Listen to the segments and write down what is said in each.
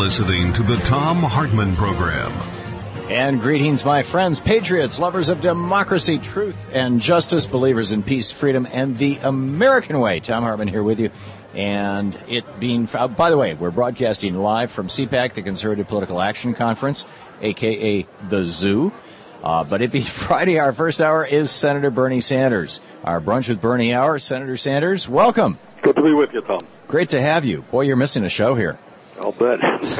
listening to the Thom Hartmann Program. And greetings, my friends, patriots, lovers of democracy, truth, and justice, believers in peace, freedom, and the American way. Thom Hartmann here with you. And it being, by the way, we're broadcasting live from CPAC, the Conservative Political Action Conference, a.k.a. the Zoo. But it being Friday, our first hour is Senator Bernie Sanders. Our Brunch with Bernie hour. Senator Sanders, welcome. Good to be with you, Tom. Great to have you. Boy, you're missing a show here. I'll bet.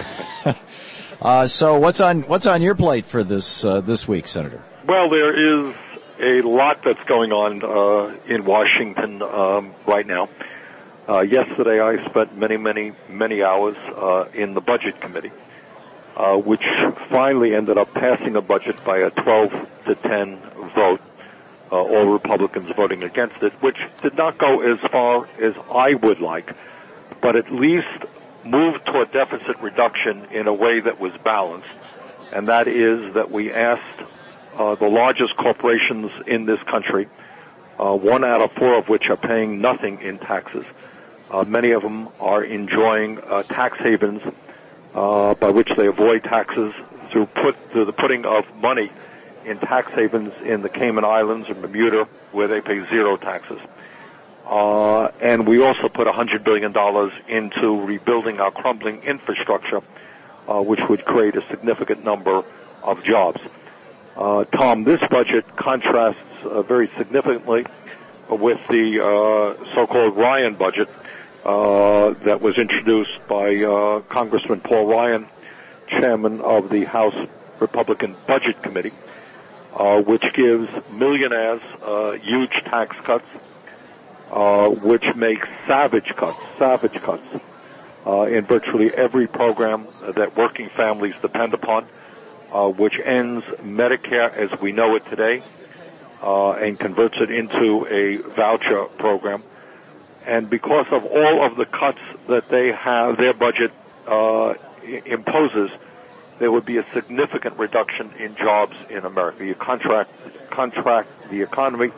So what's on your plate for this week, Senator? Well, there is a lot that's going on in Washington right now. Yesterday, I spent many hours in the Budget Committee, which finally ended up passing a budget by a 12-10 vote. All Republicans voting against it, which did not go as far as I would like, but at least moved toward deficit reduction in a way that was balanced, and that is that we asked the largest corporations in this country, 1 out of 4 of which are paying nothing in taxes. Many of them are enjoying tax havens by which they avoid taxes through the putting of money in tax havens in the Cayman Islands or Bermuda, where they pay zero taxes. And we also put $100 billion into rebuilding our crumbling infrastructure, which would create a significant number of jobs. Tom, this budget contrasts very significantly with the so-called Ryan budget that was introduced by Congressman Paul Ryan, chairman of the House Republican Budget Committee, which gives millionaires huge tax cuts, which makes savage cuts in virtually every program that working families depend upon, which ends Medicare as we know it today and converts it into a voucher program. And because of all of the cuts that they have, their budget imposes, there would be a significant reduction in jobs in America. You contract the economy,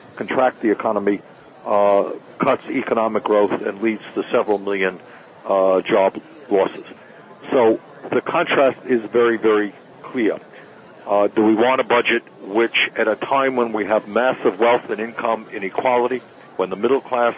cuts economic growth, and leads to several million job losses. So the contrast is very, very clear. Do we want a budget which, at a time when we have massive wealth and income inequality, when the middle class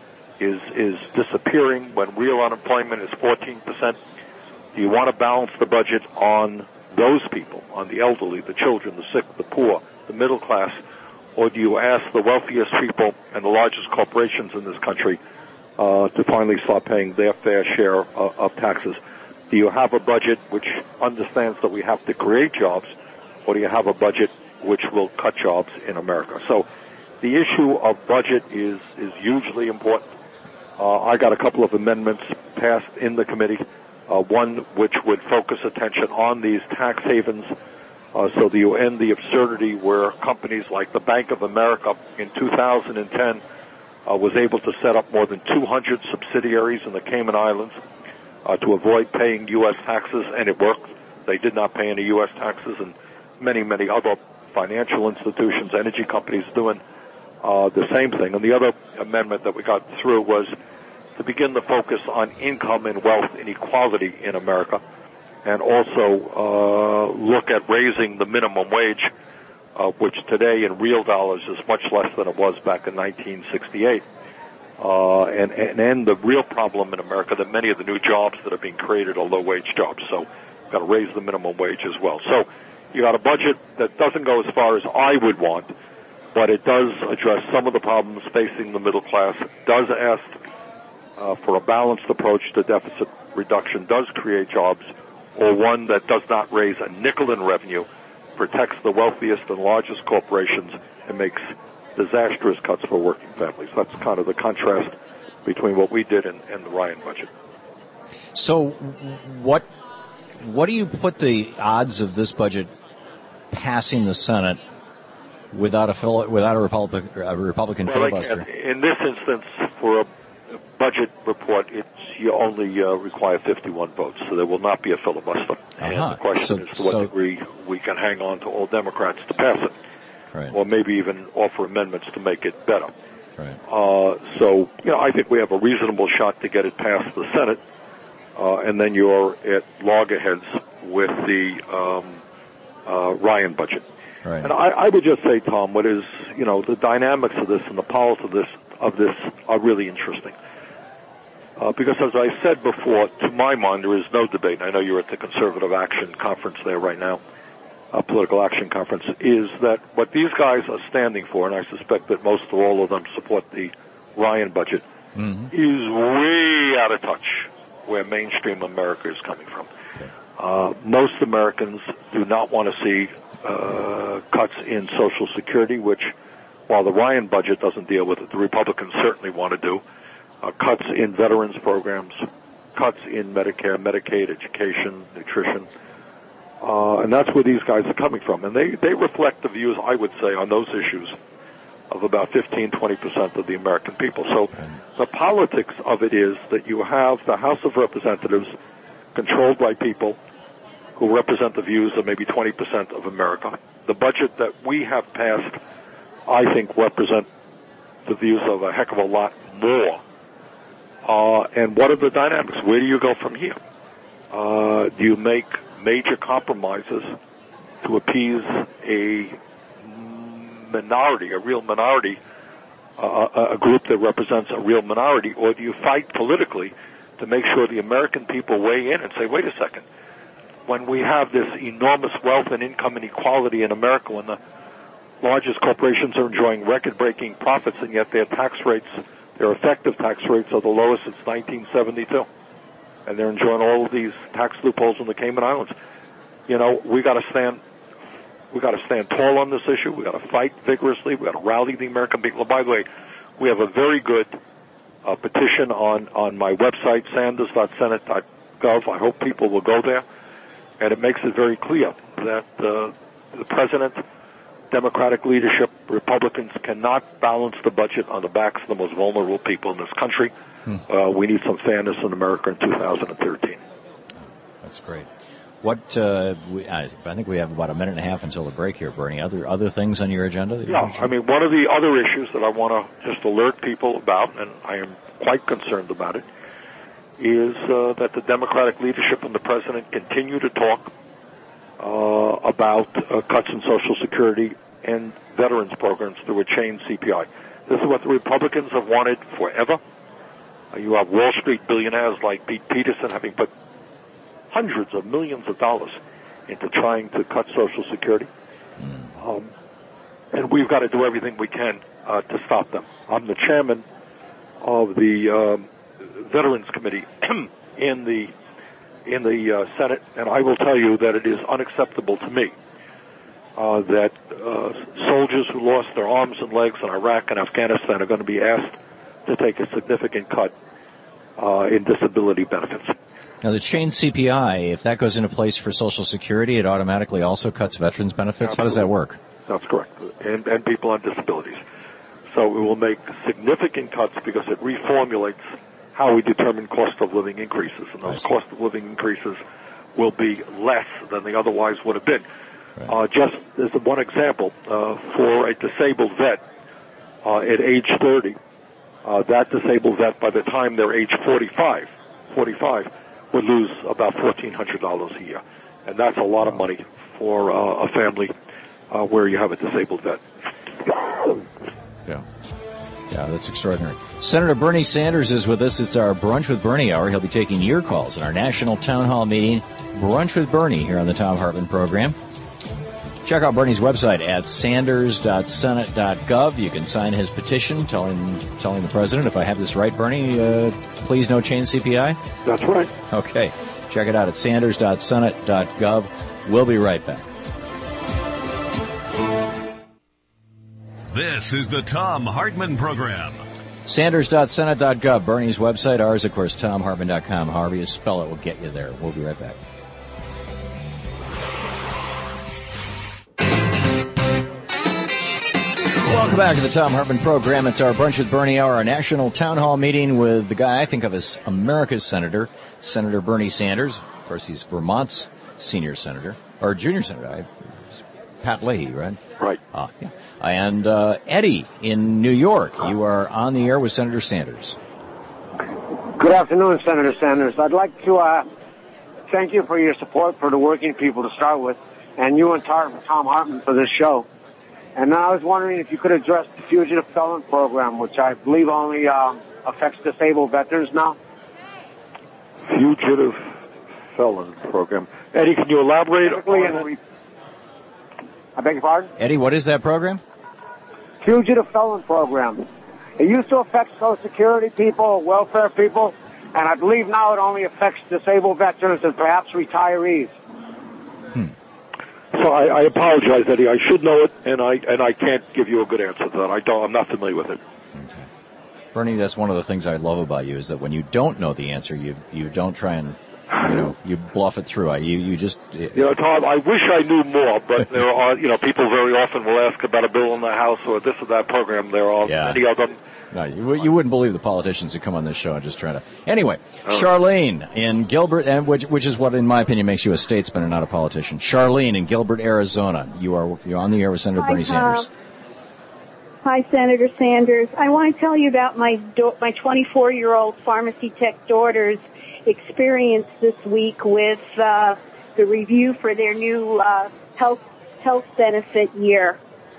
is disappearing, when real unemployment is 14%, do you want to balance the budget on those people, on the elderly, the children, the sick, the poor, the middle class, or do you ask the wealthiest people and the largest corporations in this country to finally start paying their fair share of taxes? Do you have a budget which understands that we have to create jobs, or do you have a budget which will cut jobs in America? So the issue of budget is hugely important. I got a couple of amendments passed in the committee, one which would focus attention on these tax havens so that you end the absurdity where companies like the Bank of America in 2010 was able to set up more than 200 subsidiaries in the Cayman Islands to avoid paying U.S. taxes, and it worked. They did not pay any U.S. taxes, and many other financial institutions, energy companies doing the same thing. And the other amendment that we got through was to begin the focus on income and wealth inequality in America, and also look at raising the minimum wage, which today in real dollars is much less than it was back in 1968, and end the real problem in America that many of the new jobs that are being created are low-wage jobs. So you've got to raise the minimum wage as well. So you got a budget that doesn't go as far as I would want, but it does address some of the problems facing the middle class, does ask for a balanced approach to deficit reduction, does create jobs, or one that does not raise a nickel in revenue, protects the wealthiest and largest corporations, and makes disastrous cuts for working families. That's kind of the contrast between what we did and the Ryan budget. So what do you put the odds of this budget passing the Senate without a Republican filibuster? In this instance, for a budget report, you only require 51 votes, so there will not be a filibuster. And the question is to what degree we can hang on to all Democrats to pass it, right, or maybe even offer amendments to make it better. Right. So, I think we have a reasonable shot to get it past the Senate. and then you're at loggerheads with the Ryan budget. Right. And I would just say, Tom, what is, the dynamics of this and the politics of this are really interesting. Because as I said before, to my mind, there is no debate. I know you're at the Conservative Action Conference there right now, Political Action Conference, is that what these guys are standing for, and I suspect that most or all of them support the Ryan budget, is way out of touch where mainstream America is coming from. Most Americans do not want to see cuts in Social Security, which, while the Ryan budget doesn't deal with it, the Republicans certainly want to do. Cuts in veterans programs, cuts in Medicare, Medicaid, education, nutrition. And that's where these guys are coming from. And they reflect the views, I would say, on those issues of about 15-20% of the American people. So the politics of it is that you have the House of Representatives controlled by people who represent the views of maybe 20% of America. The budget that we have passed, I think, represent the views of a heck of a lot more. And what are the dynamics? Where do you go from here? Do you make major compromises to appease a minority, a real minority, a group that represents a real minority, or do you fight politically to make sure the American people weigh in and say, wait a second, when we have this enormous wealth and income inequality in America, when the largest corporations are enjoying record-breaking profits, and yet their tax rates, their effective tax rates are the lowest since 1972, and they're enjoying all of these tax loopholes in the Cayman Islands. We got to stand tall on this issue. We got to fight vigorously. We got to rally the American people. By the way, we have a very good petition on my website, sanders.senate.gov. I hope people will go there. And it makes it very clear that the president, Democratic leadership, Republicans cannot balance the budget on the backs of the most vulnerable people in this country. We need some fairness in America in 2013. That's great. I think we have about a minute and a half until the break here, Bernie. Other things on your agenda? Yeah, one of the other issues that I want to just alert people about, and I am quite concerned about it, is that the Democratic leadership and the president continue to talk about cuts in Social Security and veterans programs through a chain CPI. This is what the Republicans have wanted forever. You have Wall Street billionaires like Pete Peterson having put hundreds of millions of dollars into trying to cut Social Security. And we've got to do everything we can to stop them. I'm the chairman of the Veterans Committee in the Senate, and I will tell you that it is unacceptable to me that soldiers who lost their arms and legs in Iraq and Afghanistan are going to be asked to take a significant cut in disability benefits. Now, the chain CPI, if that goes into place for Social Security, it automatically also cuts veterans benefits? Absolutely. How does that work? That's correct, and people on disabilities. So it will make significant cuts because it reformulates how we determine cost of living increases, and those cost of living increases will be less than they otherwise would have been. Right. Just as one example, for a disabled vet at age 30, that disabled vet, by the time they're age 45, would lose about $1,400 a year, and that's a lot of money for a family where you have a disabled vet. Yeah, that's extraordinary. Senator Bernie Sanders is with us. It's our Brunch with Bernie hour. He'll be taking your calls in our national town hall meeting, Brunch with Bernie, here on the Thom Hartmann program. Check out Bernie's website at sanders.senate.gov. You can sign his petition telling the president, if I have this right, Bernie, please no chain CPI? That's right. Okay. Check it out at sanders.senate.gov. We'll be right back. This is the Thom Hartmann Program. Sanders.senate.gov, Bernie's website. Ours, of course, ThomHartmann.com. However you spell it will get you there. We'll be right back. Welcome back to the Thom Hartmann Program. It's our Brunch with Bernie hour, our national town hall meeting with the guy I think of as America's senator, Senator Bernie Sanders. Of course, he's Vermont's senior senator, or junior senator. Pat Leahy, right? Right. Yeah. And Eddie in New York, you are on the air with Senator Sanders. Good afternoon, Senator Sanders. I'd like to thank you for your support for the working people to start with, and you and Tom Hartman for this show. And I was wondering if you could address the Fugitive Felon Program, which I believe only affects disabled veterans now. Fugitive Felon Program. Eddie, can you elaborate? I beg your pardon? Eddie, what is that program? Fugitive Felon Program. It used to affect Social Security people, welfare people, and I believe now it only affects disabled veterans and perhaps retirees. So I apologize, Eddie. I should know it, and I can't give you a good answer to that. I'm not familiar with it. Okay. Bernie, that's one of the things I love about you, is that when you don't know the answer, you don't try and, you bluff it through. You just... Tom, I wish I knew more, but there are, people very often will ask about a bill in the House or this or that program. There are many of them. No, you wouldn't believe the politicians who come on this show and just try to... Anyway, Charlene in Gilbert, and which is what, in my opinion, makes you a statesman and not a politician. Charlene in Gilbert, Arizona. You're on the air with Senator Bernie Sanders. Hi, Senator Sanders. I want to tell you about my 24-year-old pharmacy tech daughter's experience this week with the review for their new health benefit year.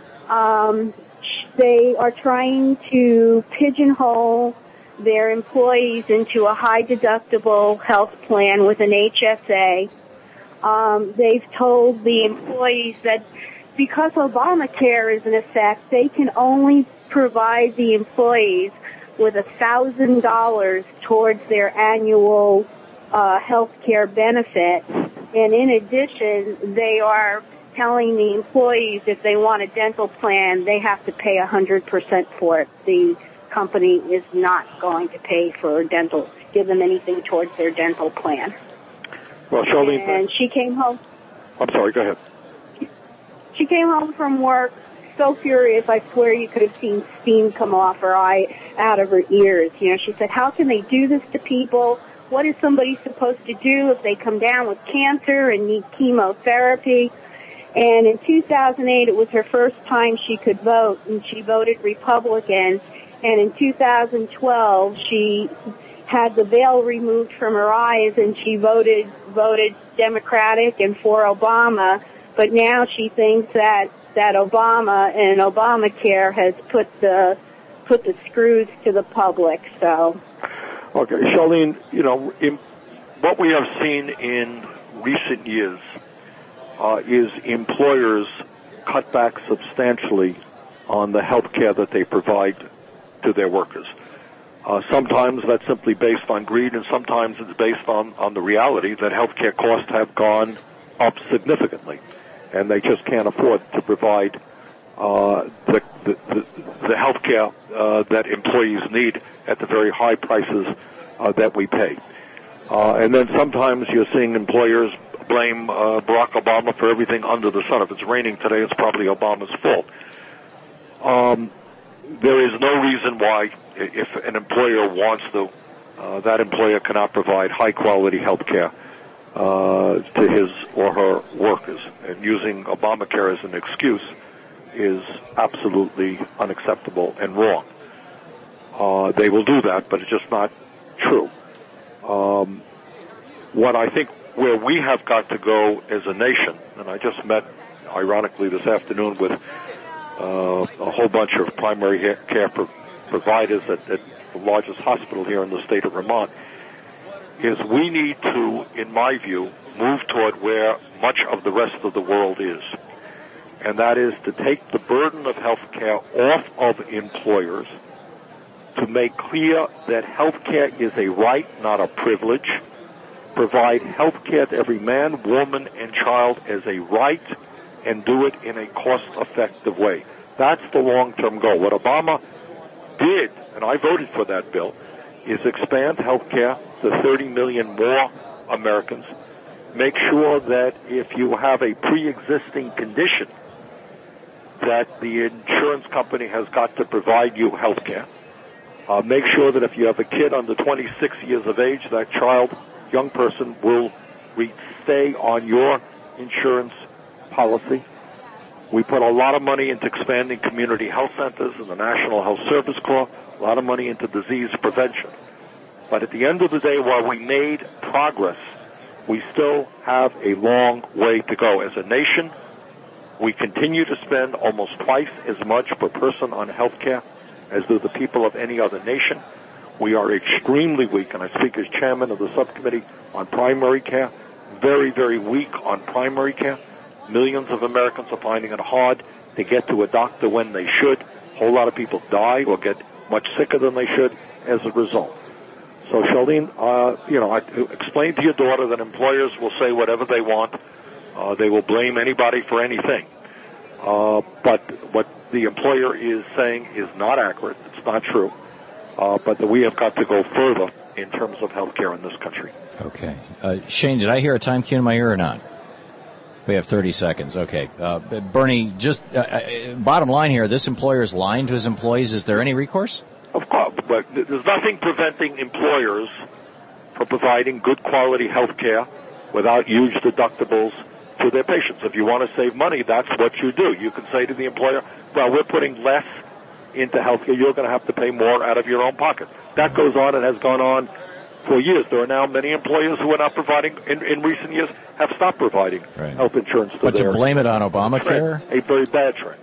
They are trying to pigeonhole their employees into a high-deductible health plan with an HSA. They've told the employees that because Obamacare is in effect, they can only provide the employees with $1,000 towards their annual health care benefit. And in addition, they are telling the employees if they want a dental plan, they have to pay 100% for it. The company is not going to pay for give them anything towards their dental plan. Well, Charlene... And she came home... I'm sorry, go ahead. She came home from work so furious, I swear you could have seen steam come off her out of her ears. She said, how can they do this to people? What is somebody supposed to do if they come down with cancer and need chemotherapy? And in 2008, it was her first time she could vote, and she voted Republican. And in 2012, she had the veil removed from her eyes, and she voted Democratic and for Obama. But now she thinks that Obama and Obamacare has put the screws to the public. So, okay, Charlene, what we have seen in recent years is employers cut back substantially on the health care that they provide to their workers. Sometimes that's simply based on greed, and sometimes it's based on the reality that health care costs have gone up significantly, and they just can't afford to provide the health care that employees need at the very high prices that we pay. And then sometimes you're seeing employers blame Barack Obama for everything under the sun. If it's raining today, it's probably Obama's fault. There is no reason why, if an employer wants to, that employer cannot provide high-quality health care to his or her workers. And using Obamacare as an excuse is absolutely unacceptable and wrong. They will do that, but it's just not true. What I think where we have got to go as a nation, and I just met, ironically, this afternoon with a whole bunch of primary care providers at the largest hospital here in the state of Vermont, is we need to, in my view, move toward where much of the rest of the world is. And that is to take the burden of health care off of employers, to make clear that health care is a right, not a privilege, provide health care to every man, woman, and child as a right, and do it in a cost-effective way. That's the long-term goal. What Obama did, and I voted for that bill, is expand health care to 30 million more Americans. Make sure that if you have a pre-existing condition, that the insurance company has got to provide you health care. Make sure that if you have a kid under 26 years of age, that child, young person, will stay on your insurance policy. We put a lot of money into expanding community health centers and the National Health Service Corps, a lot of money into disease prevention. But at the end of the day, while we made progress, we still have a long way to go. As a nation, we continue to spend almost twice as much per person on health care as do the people of any other nation. We are extremely weak, and I speak as chairman of the subcommittee on primary care, very, very weak on primary care. Millions of Americans are finding it hard to get to a doctor when they should. A whole lot of people die or get much sicker than they should as a result. So, Charlene, I explain to your daughter that employers will say whatever they want. They will blame anybody for anything. But what the employer is saying is not accurate. It's not true. But that we have got to go further in terms of health care in this country. Okay. Shane, did I hear a time cue in my ear or not? We have 30 seconds. Okay. Bernie, just bottom line here, this employer is lying to his employees. Is there any recourse? Of course, but there's nothing preventing employers from providing good quality health care without huge deductibles to their patients. If you want to save money, that's what you do. You can say to the employer, well, we're putting less into health care. You're going to have to pay more out of your own pocket. That goes on and has gone on for years. There are now many employers who are not providing, in recent years, have stopped providing health insurance to But to blame it on Obamacare? A very bad trend.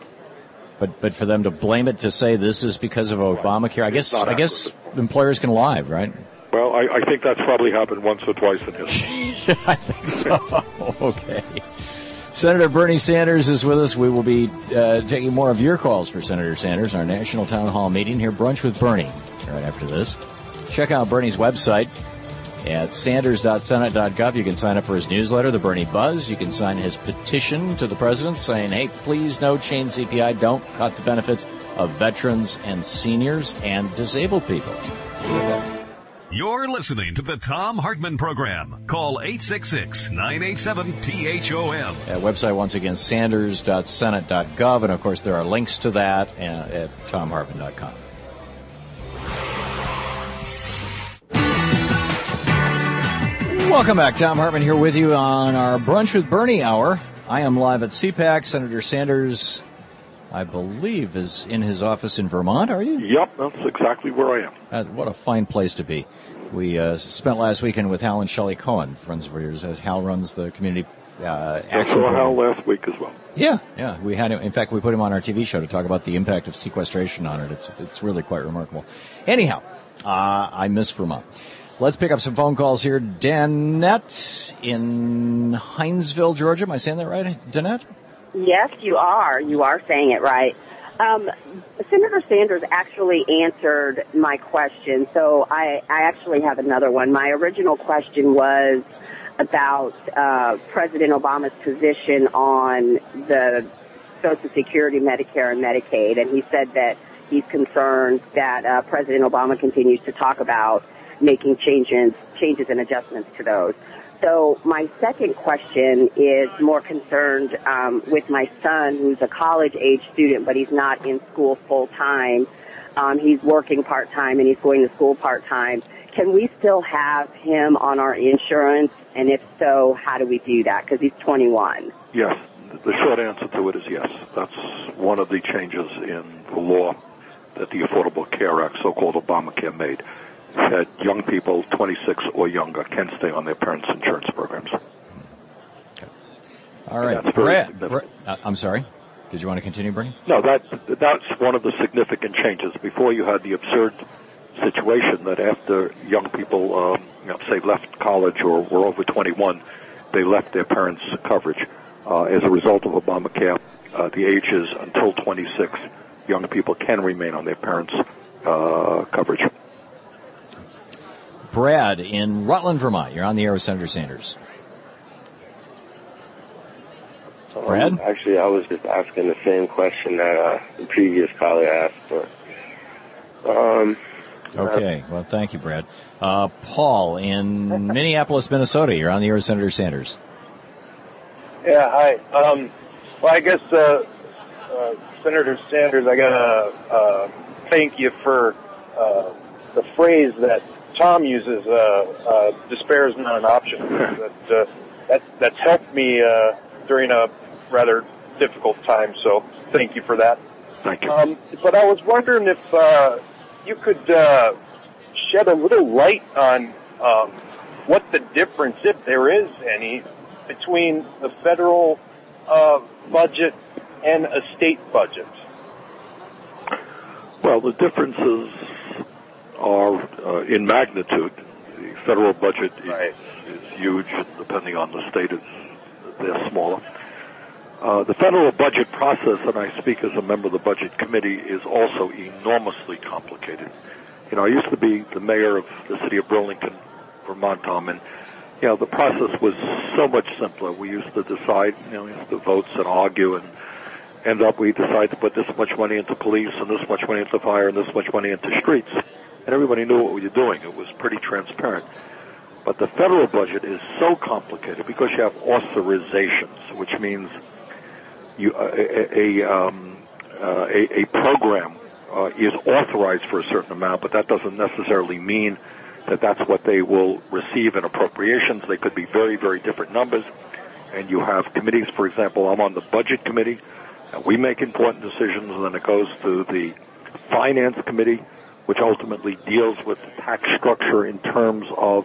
But for them to blame it to say this is because of Obamacare, I guess employers can lie, right? Well, I think that's probably happened once or twice in history. I think so. Okay. Senator Bernie Sanders is with us. We will be taking more of your calls for Senator Sanders in our National Town Hall meeting here, Brunch with Bernie, right after this. Check out Bernie's website at sanders.senate.gov. You can sign up for his newsletter, The Bernie Buzz. You can sign his petition to the president saying, hey, please no change CPI. Don't cut the benefits of veterans and seniors and disabled people. You're listening to the Thom Hartmann Program. Call 866-987-THOM. Website, once again, sanders.senate.gov. And, of course, there are links to that at thomhartmann.com. Welcome back. Thom Hartmann here with you on our Brunch with Bernie hour. I am live at CPAC. Senator Sanders, I believe, is in his office in Vermont, are you? Yep, that's exactly where I am. What a fine place to be. We spent last weekend with Hal and Shelley Cohen, friends of yours, as Hal runs the community action program. Hal last week as well. Yeah. We had him. In fact, we put him on our TV show to talk about the impact of sequestration on it. It's really quite remarkable. Anyhow, I miss Vermont. Let's pick up some phone calls here. Danette in Hinesville, Georgia. Am I saying that right, Danette? Yes, you are. You are saying it right. Senator Sanders actually answered my question, so I actually have another one. My original question was about President Obama's position on the Social Security, Medicare, and Medicaid, and he said that he's concerned that President Obama continues to talk about making changes and adjustments to those. So my second question is more concerned with my son, who's a college-age student, but he's not in school full-time. He's working part-time, and he's going to school part-time. Can we still have him on our insurance? And if so, how do we do that? Because he's 21. Yes. The short answer to it is yes. That's one of the changes in the law that the Affordable Care Act, so-called Obamacare, made. That young people 26 or younger can stay on their parents' insurance programs. All right. Brad, I'm sorry. Did you want to continue, Bernie? No, that's one of the significant changes. Before you had the absurd situation that after young people, say, left college or were over 21, they left their parents' coverage. As a result of Obamacare, the ages until 26, young people can remain on their parents' coverage. Brad in Rutland, Vermont. You're on the air with Senator Sanders. Brad? Actually, I was just asking the same question that the previous caller asked. Okay. Well, thank you, Brad. Paul in Minneapolis, Minnesota. You're on the air with Senator Sanders. Yeah, hi. Well, I guess, Senator Sanders, I got to thank you for the phrase that Tom uses, despair is not an option. That's helped me during a rather difficult time, so thank you for that. Thank you. But I was wondering if you could shed a little light on what the difference, if there is any, between the federal budget and a state budget? Well, the differences are in magnitude. The federal budget is huge, and depending on the state, they're smaller. The federal budget process, and I speak as a member of the Budget Committee, is also enormously complicated. You know, I used to be the mayor of the city of Burlington, Vermont, Tom, and, you know, the process was so much simpler. We used to decide, you know, we used to vote and argue, and end up we decide to put this much money into police and this much money into fire and this much money into streets. And everybody knew what we were doing. It was pretty transparent. But the federal budget is so complicated because you have authorizations, which means a program is authorized for a certain amount, but that doesn't necessarily mean that that's what they will receive in appropriations. They could be very, very different numbers. And you have committees, for example, I'm on the Budget Committee. We make important decisions, and then it goes to the Finance Committee, which ultimately deals with the tax structure in terms of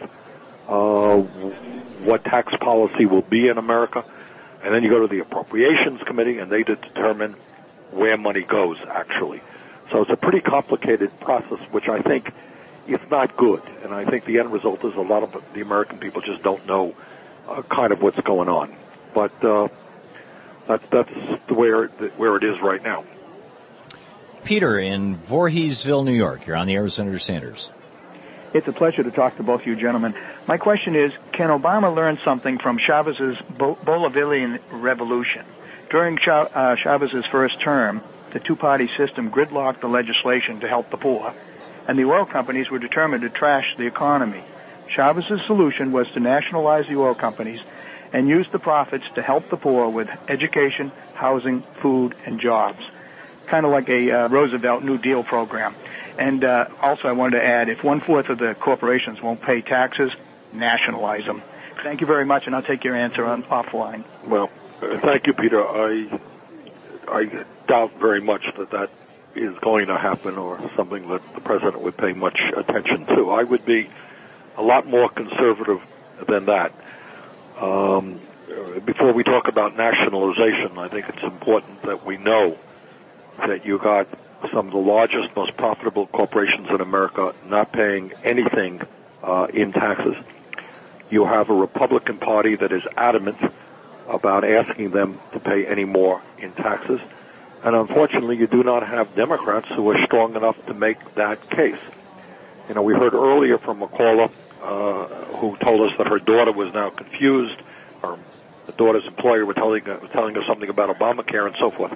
what tax policy will be in America. And then you go to the Appropriations Committee, and they determine where money goes, actually. So it's a pretty complicated process, which I think is not good. And I think the end result is a lot of the American people just don't know kind of what's going on. But that's where it is right now. Peter in Voorheesville, New York. You're on the air with Senator Sanders. It's a pleasure to talk to both of you gentlemen. My question is, can Obama learn something from Chavez's Bolivarian revolution? During Chavez's first term, the two-party system gridlocked the legislation to help the poor, and the oil companies were determined to trash the economy. Chavez's solution was to nationalize the oil companies and use the profits to help the poor with education, housing, food, and jobs. Kind of like a Roosevelt New Deal program. And also I wanted to add, if 1/4 of the corporations won't pay taxes, nationalize them. Thank you very much, and I'll take your answer offline. Well, thank you, Peter. I doubt very much that is going to happen or something that the president would pay much attention to. I would be a lot more conservative than that. Before we talk about nationalization, I think it's important that we know that you got some of the largest, most profitable corporations in America not paying anything in taxes. You have a Republican Party that is adamant about asking them to pay any more in taxes. And unfortunately, you do not have Democrats who are strong enough to make that case. You know, we heard earlier from a caller who told us that her daughter was now confused, or the daughter's employer was telling her something about Obamacare and so forth.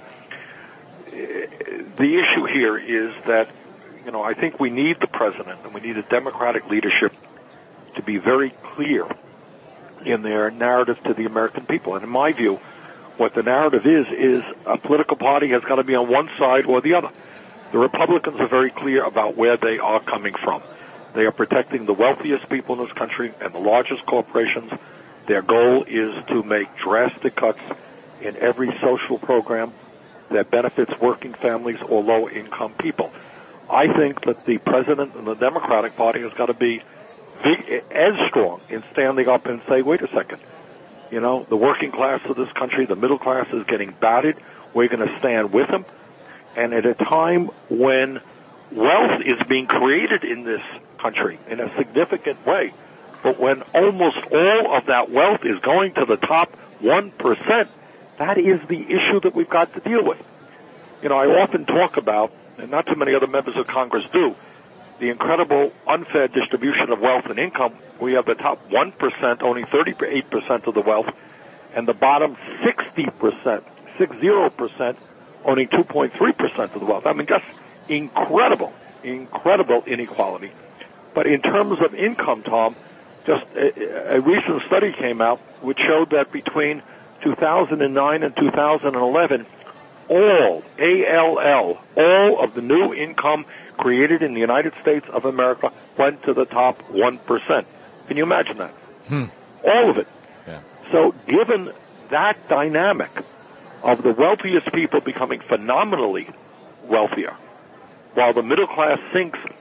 The issue here is that, you know, I think we need the president and we need a Democratic leadership to be very clear in their narrative to the American people. And in my view, what the narrative is a political party has got to be on one side or the other. The Republicans are very clear about where they are coming from. They are protecting the wealthiest people in this country and the largest corporations. Their goal is to make drastic cuts in every social program that benefits working families or low-income people. I think that the president and the Democratic Party has got to be as strong in standing up and say, wait a second, you know, the working class of this country, the middle class is getting battered. We're going to stand with them. And at a time when wealth is being created in this country in a significant way, but when almost all of that wealth is going to the top 1%, that is the issue that we've got to deal with. You know, I often talk about, and not too many other members of Congress do, the incredible unfair distribution of wealth and income. We have the top 1% owning 38% of the wealth, and the bottom 60% owning 2.3% of the wealth. I mean, that's incredible inequality. But in terms of income, Tom, just a recent study came out which showed that between 2009 and 2011, all of the new income created in the United States of America went to the top 1%. Can you imagine that? All of it. Yeah. So given that dynamic of the wealthiest people becoming phenomenally wealthier, while the middle class sinks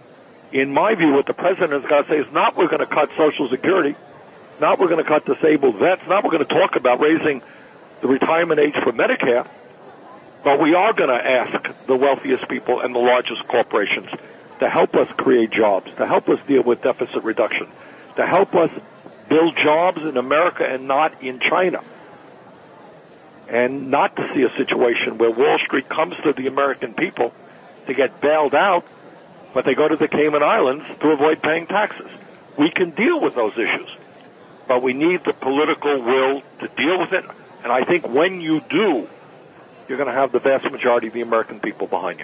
in my view, what the president has got to say is not we're going to cut Social Security, not we're going to cut disabled vets, not we're going to talk about raising the retirement age for Medicare, but we are going to ask the wealthiest people and the largest corporations to help us create jobs, to help us deal with deficit reduction, to help us build jobs in America and not in China, and not to see a situation where Wall Street comes to the American people to get bailed out, but they go to the Cayman Islands to avoid paying taxes. We can deal with those issues, but we need the political will to deal with it, and I think when you do, you're going to have the vast majority of the American people behind you.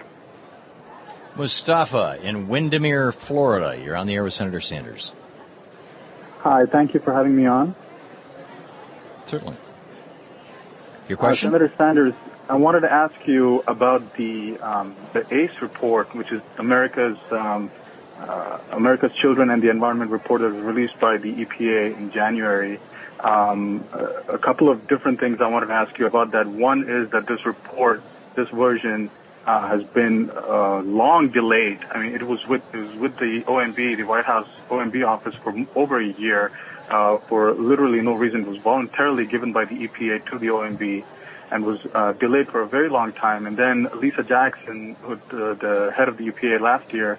Mustafa in Windermere, Florida. You're on the air with Senator Sanders. Hi, thank you for having me on. Certainly. Your question? Senator Sanders, I wanted to ask you about the ACE report, which is America's Children and the Environment report that was released by the EPA in January. A couple of different things I wanted to ask you about that. One is that this report, this version, has been long delayed. I mean, it was with the OMB, the White House OMB office, for over a year for literally no reason. It was voluntarily given by the EPA to the OMB and was delayed for a very long time. And then Lisa Jackson, the head of the EPA last year,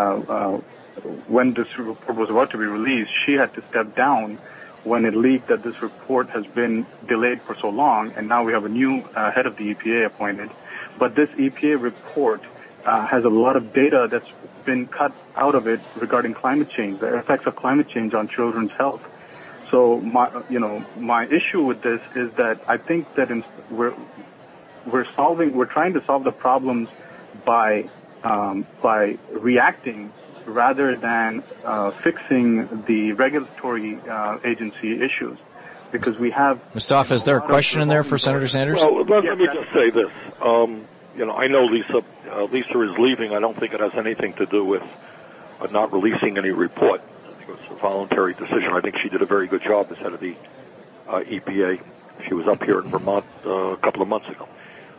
when this report was about to be released, she had to step down when it leaked that this report has been delayed for so long, and now we have a new head of the EPA appointed. But this EPA report has a lot of data that's been cut out of it regarding climate change, the effects of climate change on children's health. So my issue with this is that I think that we're trying to solve the problems by reacting rather than fixing the regulatory agency issues, because we have. Mustafa, is there a question in there for Senator Sanders? Well, let me just say this. I know Lisa is leaving. I don't think it has anything to do with not releasing any report. I think it was a voluntary decision. I think she did a very good job as head of the EPA. She was up here in Vermont a couple of months ago.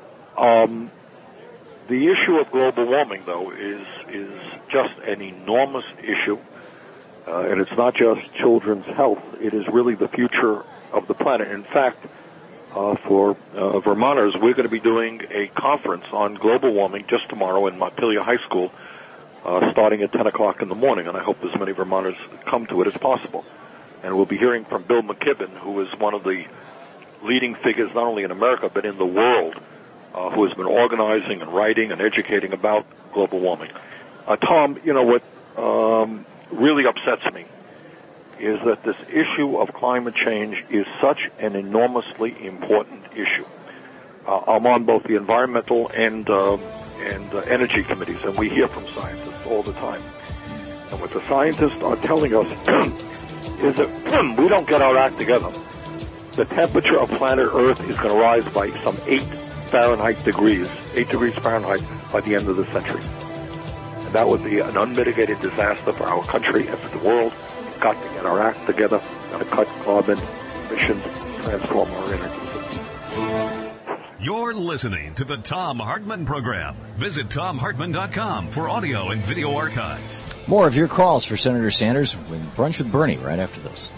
The issue of global warming, though, is just an enormous issue, and it's not just children's health. It is really the future of the planet. In fact, for Vermonters, we're going to be doing a conference on global warming just tomorrow in Montpelier High School, starting at 10 o'clock in the morning, and I hope as many Vermonters come to it as possible. And we'll be hearing from Bill McKibben, who is one of the leading figures not only in America but in the world, who has been organizing and writing and educating about global warming. Tom, what really upsets me is that this issue of climate change is such an enormously important issue. I'm on both the environmental and energy committees, and we hear from scientists all the time. And what the scientists are telling us is that we don't get our act together, the temperature of planet Earth is going to rise by some 8 degrees Fahrenheit by the end of the century. And that would be an unmitigated disaster for our country and for the world. We've got to get our act together, got to cut carbon emissions, transform our energy system. You're listening to the Thom Hartmann Program. Visit ThomHartmann.com for audio and video archives. More of your calls for Senator Sanders with Brunch with Bernie right after this.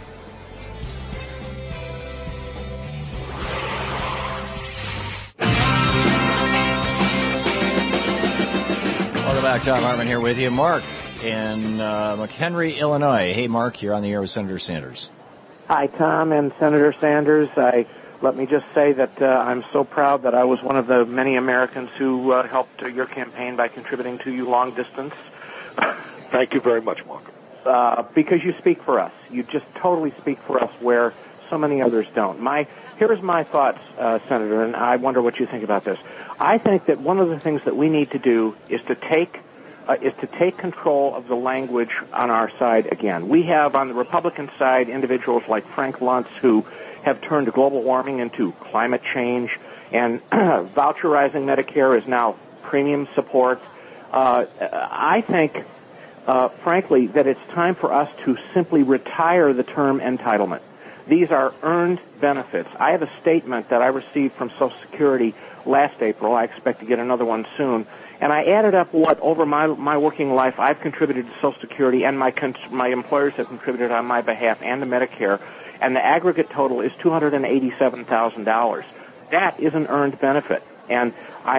Back, Thom Hartmann here with you. Mark in McHenry, Illinois. Hey, Mark, you're on the air with Senator Sanders. Hi, Tom and Senator Sanders. Let me just say that I'm so proud that I was one of the many Americans who helped your campaign by contributing to you long distance. Thank you very much, Mark. Because you speak for us. You just totally speak for us where so many others don't. Here's my thoughts, Senator, and I wonder what you think about this. I think that one of the things that we need to do is to take control of the language on our side again. We have on the Republican side individuals like Frank Luntz who have turned global warming into climate change, and voucherizing Medicare is now premium support. I think, frankly, that it's time for us to simply retire the term entitlement. These are earned benefits. I have a statement that I received from Social Security last April. I expect to get another one soon. And I added up what, over my working life, I've contributed to Social Security and my employers have contributed on my behalf and to Medicare. And the aggregate total is $287,000. That is an earned benefit. And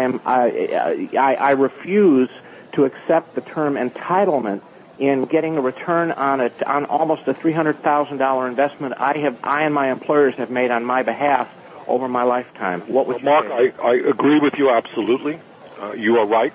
I refuse to accept the term entitlement in getting a return on almost a $300,000 investment I and my employers have made on my behalf over my lifetime. What would Mark, I agree with you absolutely. You are right.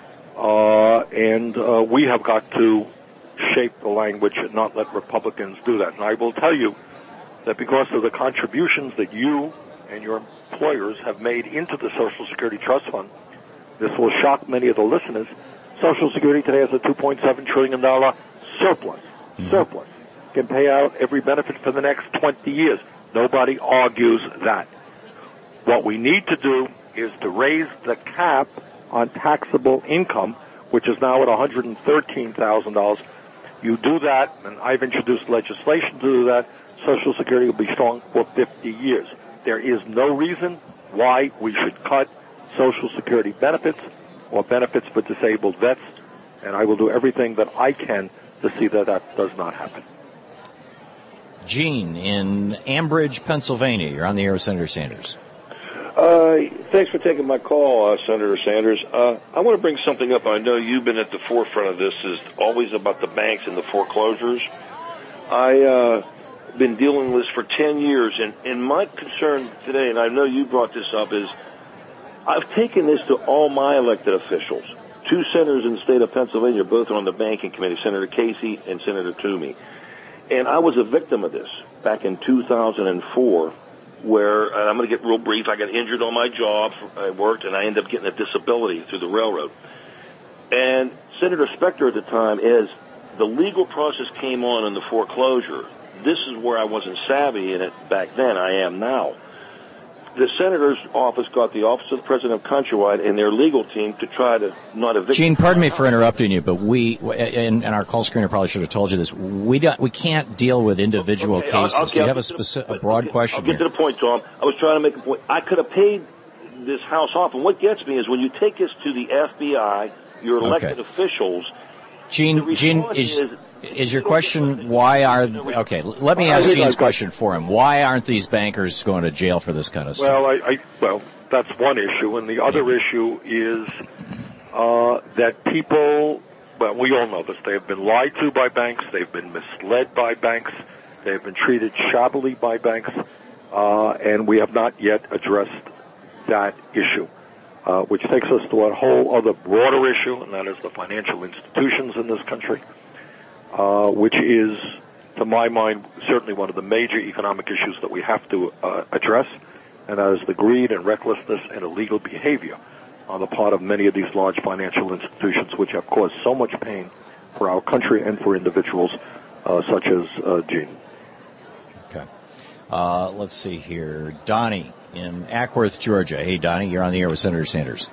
And we have got to shape the language and not let Republicans do that. And I will tell you that because of the contributions that you and your employers have made into the Social Security Trust Fund, this will shock many of the listeners. Social Security today has a $2.7 trillion surplus. Surplus. Can pay out every benefit for the next 20 years. Nobody argues that. What we need to do is to raise the cap on taxable income, which is now at $113,000. You do that, and I've introduced legislation to do that, Social Security will be strong for 50 years. There is no reason why we should cut Social Security benefits or benefits for disabled vets, and I will do everything that I can to see that that does not happen. Gene in Ambridge, Pennsylvania. You're on the air with Senator Sanders. Thanks for taking my call, Senator Sanders. I want to bring something up. I know you've been at the forefront of this, is always about the banks and the foreclosures. I've been dealing with this for 10 years, and my concern today, and I know you brought this up, is I've taken this to all my elected officials. 2 senators in the state of Pennsylvania, both on the banking committee, Senator Casey and Senator Toomey. And I was a victim of this back in 2004, where, and I'm going to get real brief, I got injured on my job, I worked, and I ended up getting a disability through the railroad. And Senator Specter at the time, as the legal process came on in the foreclosure, this is where I wasn't savvy in it back then, I am now. The senator's office got the Office of the President of Countrywide and their legal team to try to not evict. Gene, pardon me for interrupting you, but we, and our call screener probably should have told you this, we can't deal with individual cases. Do you have a broad question I'll get to the point, Tom. I was trying to make a point. I could have paid this house off, and what gets me is when you take this to the FBI, your elected officials, Gene, is your question why are... Okay, let me ask Gene's question for him. Why aren't these bankers going to jail for this kind of stuff? Well, that's one issue, and the other issue is that people, well, we all know this, they have been lied to by banks, they've been misled by banks, they've been treated shabbily by banks, and we have not yet addressed that issue, which takes us to a whole other broader issue, and that is the financial institutions in this country. Which is, to my mind, certainly one of the major economic issues that we have to address, and that is the greed and recklessness and illegal behavior on the part of many of these large financial institutions, which have caused so much pain for our country and for individuals such as Gene. Okay. Let's see here. Donnie in Ackworth, Georgia. Hey, Donnie, you're on the air with Senator Sanders.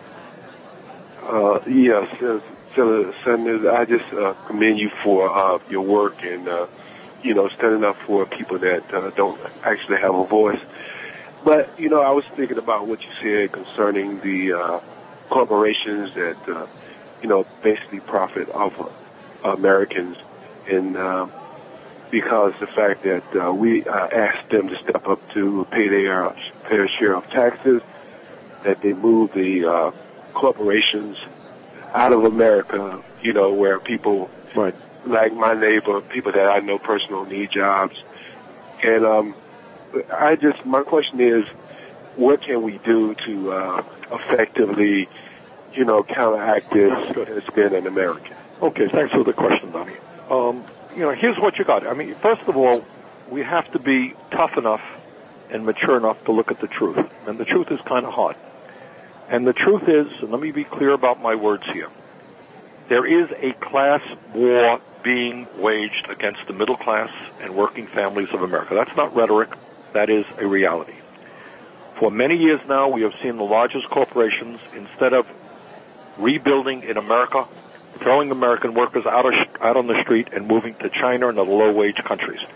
Yes, Senator Sanders, I just commend you for your work and, standing up for people that don't actually have a voice. But, I was thinking about what you said concerning the corporations that, basically profit off of Americans. And because the fact that we asked them to step up to pay their share of taxes, that they move the corporations out of America, where people like my neighbor, people that I know personally need jobs. And my question is, what can we do to effectively, counteract this that's been in America? Okay, thanks for the question, Donnie. Here's what you got. I mean, first of all, we have to be tough enough and mature enough to look at the truth. And the truth is kind of hard. And the truth is, and let me be clear about my words here, there is a class war being waged against the middle class and working families of America. That's not rhetoric. That is a reality. For many years now, we have seen the largest corporations, instead of rebuilding in America, throwing American workers out on the street and moving to China and other low-wage countries.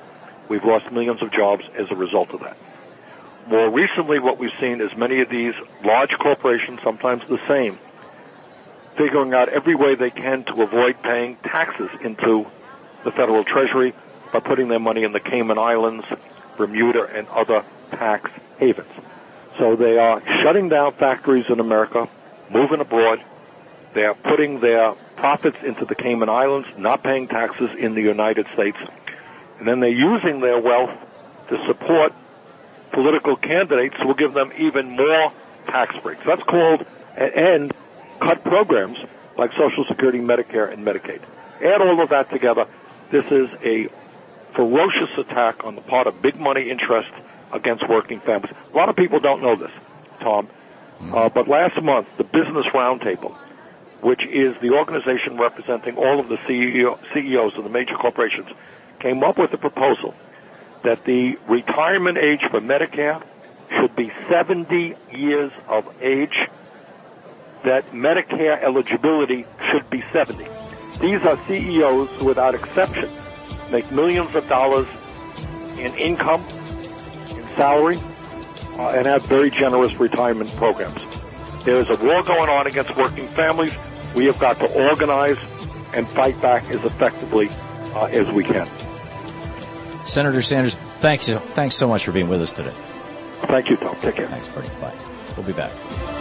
We've lost millions of jobs as a result of that. More recently, what we've seen is many of these large corporations, sometimes the same, figuring out every way they can to avoid paying taxes into the federal treasury by putting their money in the Cayman Islands, Bermuda, and other tax havens. So they are shutting down factories in America, moving abroad. They are putting their profits into the Cayman Islands, not paying taxes in the United States. And then they're using their wealth to support political candidates who will give them even more tax breaks. That's called and cut programs like Social Security, Medicare, and Medicaid. Add all of that together. This is a ferocious attack on the part of big money interests against working families. A lot of people don't know this, Tom. But last month, the Business Roundtable, which is the organization representing all of the CEOs of the major corporations, came up with a proposal that the retirement age for Medicare should be 70 years of age, that Medicare eligibility should be 70. These are CEOs who, without exception, make millions of dollars in income, in salary, and have very generous retirement programs. There is a war going on against working families. We have got to organize and fight back as effectively as we can. Senator Sanders, thanks so much for being with us today. Thank you, Tom. Take care. Thanks, buddy. Bye. We'll be back.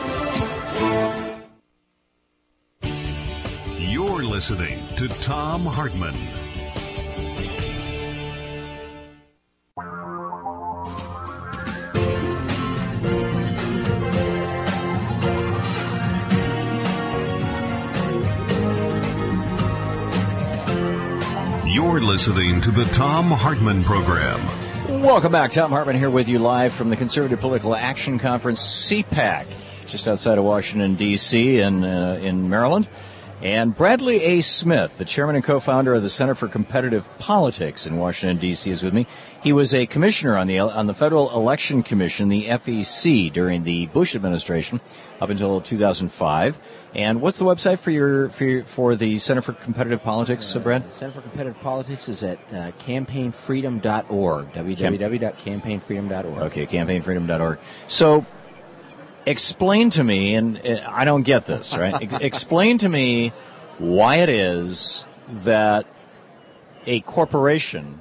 You're listening to Tom Hartman. You're listening to the Tom Hartman Program. Welcome back. Tom Hartman here with you live from the Conservative Political Action Conference, CPAC, just outside of Washington, D.C. in Maryland. And Bradley A. Smith, the chairman and co-founder of the Center for Competitive Politics in Washington, D.C., is with me. He was a commissioner on the Federal Election Commission, the FEC, during the Bush administration up until 2005. And what's the website for the Center for Competitive Politics, Brad? The Center for Competitive Politics is at campaignfreedom.org, www.campaignfreedom.org. Okay, campaignfreedom.org. So, explain to me, and I don't get this, right? Explain to me why it is that a corporation,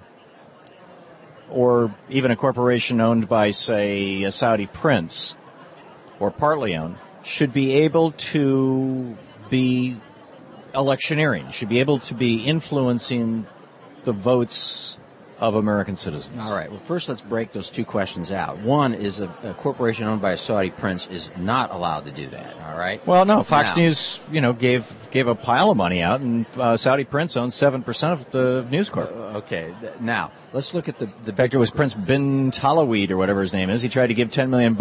or even a corporation owned by, say, a Saudi prince, or partly owned, should be able to be electioneering, should be able to be influencing the votes of American citizens. All right. Well, first let's break those two questions out. One is a corporation owned by a Saudi prince is not allowed to do that. All right. Well, no. Fox News, gave a pile of money out, and Saudi prince owns 7% of the News Corp. Okay. Now let's look at the. In fact, it was Prince bin Talaweed or whatever his name is. He tried to give $10 million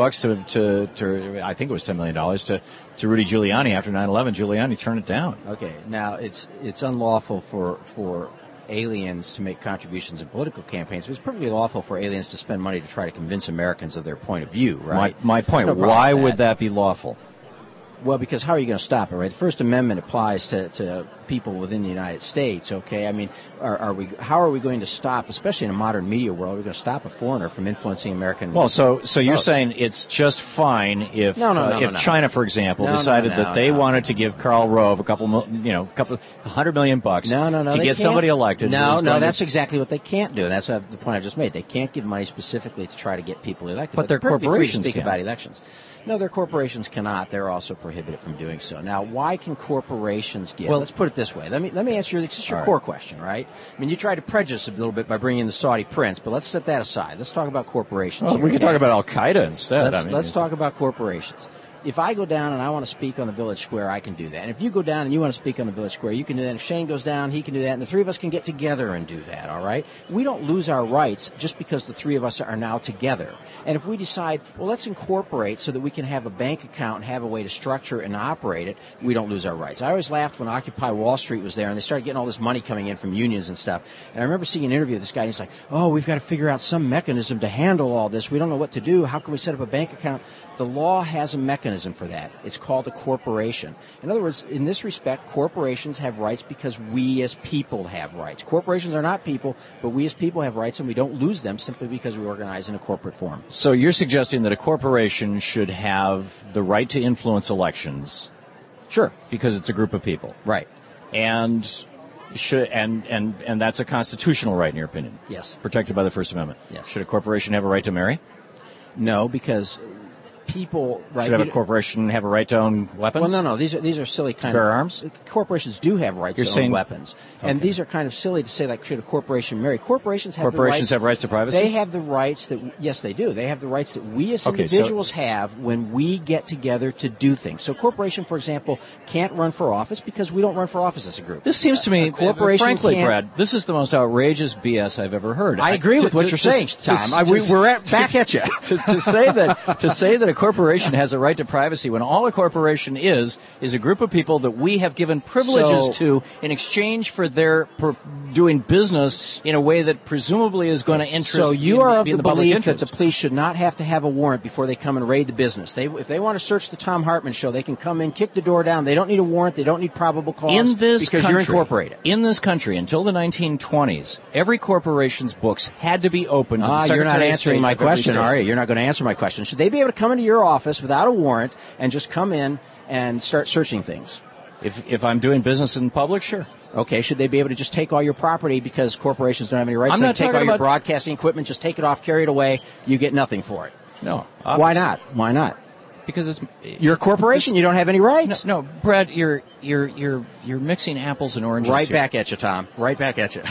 to I think it was $10 million to Rudy Giuliani after 9/11. Giuliani turned it down. Okay. Now it's unlawful for aliens to make contributions in political campaigns. It was perfectly lawful for aliens to spend money to try to convince Americans of their point of view, right? My point, why would that be lawful? Well, because how are you going to stop it, right? The First Amendment applies to people within the United States, okay? I mean, how are we going to stop, especially in a modern media world, we're going to stop a foreigner from influencing American Well, so you're saying it's just fine if China, for example, decided that they wanted to give Karl Rove a couple $100 million to get somebody elected. That's exactly what they can't do, and that's the point I just made. They can't give money specifically to try to get people elected. But their corporations speak about elections. No, their corporations cannot. They're also prohibited from doing so. Now, why can corporations give? Well, let's put it this way. Let me answer your core question, right? I mean, you tried to prejudice a little bit by bringing in the Saudi prince, but let's set that aside. Let's talk about corporations. Well, we can talk about Al-Qaeda instead. Let's talk about corporations. If I go down and I want to speak on the Village Square, I can do that. And if you go down and you want to speak on the Village Square, you can do that. If Shane goes down, he can do that. And the three of us can get together and do that, all right? We don't lose our rights just because the three of us are now together. And if we decide, well, let's incorporate so that we can have a bank account and have a way to structure and operate it, we don't lose our rights. I always laughed when Occupy Wall Street was there and they started getting all this money coming in from unions and stuff. And I remember seeing an interview with this guy, and he's like, oh, we've got to figure out some mechanism to handle all this. We don't know what to do. How can we set up a bank account? The law has a mechanism mechanism for that. It's called a corporation. In other words, in this respect, corporations have rights because we as people have rights. Corporations are not people, but we as people have rights, and we don't lose them simply because we organize in a corporate form. So you're suggesting that a corporation should have the right to influence elections? Sure. Because it's a group of people. Right. And that's a constitutional right, in your opinion? Yes. Protected by the First Amendment? Yes. Should a corporation have a right to marry? No, because people... Right, should a corporation have a right to own weapons? Well, no. These are silly kind bear of... arms? Corporations do have rights to own weapons. Okay. And these are kind of silly to say, like, should a corporation marry? Corporations have rights to privacy? They have the rights that... Yes, they do. They have the rights that we as individuals have when we get together to do things. So a corporation, for example, can't run for office because we don't run for office as a group. This seems to me, frankly, Brad, this is the most outrageous BS I've ever heard. I agree with what you're saying, Tom. We're back at you. to say that a corporation has a right to privacy when all a corporation is a group of people that we have given privileges to in exchange for their doing business in a way that presumably is going to interest So you are of the belief that the interest. police should not have to have a warrant before they come and raid the business. If they want to search the Tom Hartman show, they can come in, kick the door down. They don't need a warrant. They don't need probable cause because you're incorporated. In this country, until the 1920s, every corporation's books had to be open to the Secretary You're not of answering State my of every question, state. are you? You're not going to answer my question. Should they be able to come into your office without a warrant and just come in and start searching things? If I'm doing business in public, sure. Okay, should they be able to just take all your property because corporations don't have any rights? I'm not take all your about broadcasting equipment, just take it off, carry it away, you get nothing for it. No. Obviously. Why not? Why not? Because you're a corporation, you don't have any rights. No, Brad, you're mixing apples and oranges. Right here. back at you, Tom. Right back at you.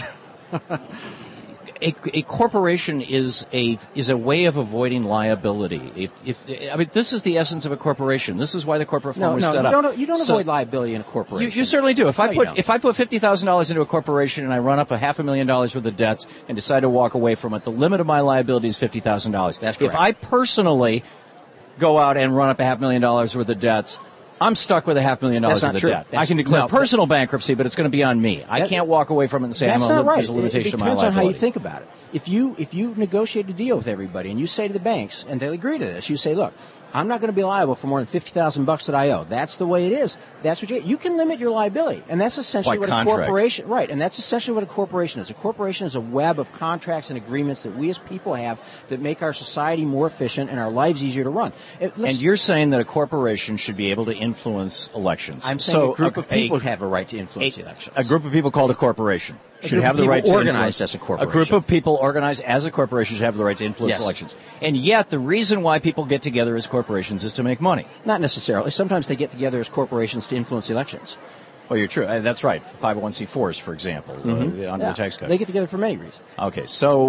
A corporation is a way of avoiding liability. This is the essence of a corporation. This is why the corporate form was set up. You don't avoid liability in a corporation. You certainly do. If I put $50,000 into a corporation and I run up $500,000 worth of debts and decide to walk away from it, the limit of my liability is $50,000. That's correct. If I personally go out and run up $500,000 worth of debts, I'm stuck with $500,000 worth of debt. I can declare personal bankruptcy, but it's going to be on me. I can't walk away from it and say I'm going to lose a limitation of my liability. It depends on how you think about it. If you negotiate a deal with everybody and you say to the banks, and they'll agree to this, you say, look, I'm not going to be liable for more than $50,000 that I owe. That's the way it is. That's what you can limit your liability, and that's essentially what a corporation. Right, and that's essentially what a corporation is. A corporation is a web of contracts and agreements that we as people have that make our society more efficient and our lives easier to run. And you're saying that a corporation should be able to influence elections. I'm saying a group of people have a right to influence elections. A group of people called a corporation should have the right to organize as a corporation. A group of people organized as a corporation should have the right to influence elections. And yet, the reason why people get together as corporations is to make money. Not necessarily. Sometimes they get together as corporations to influence elections. Well, you're true. That's right. 501c4s, for example, under the tax code. They get together for many reasons. Okay,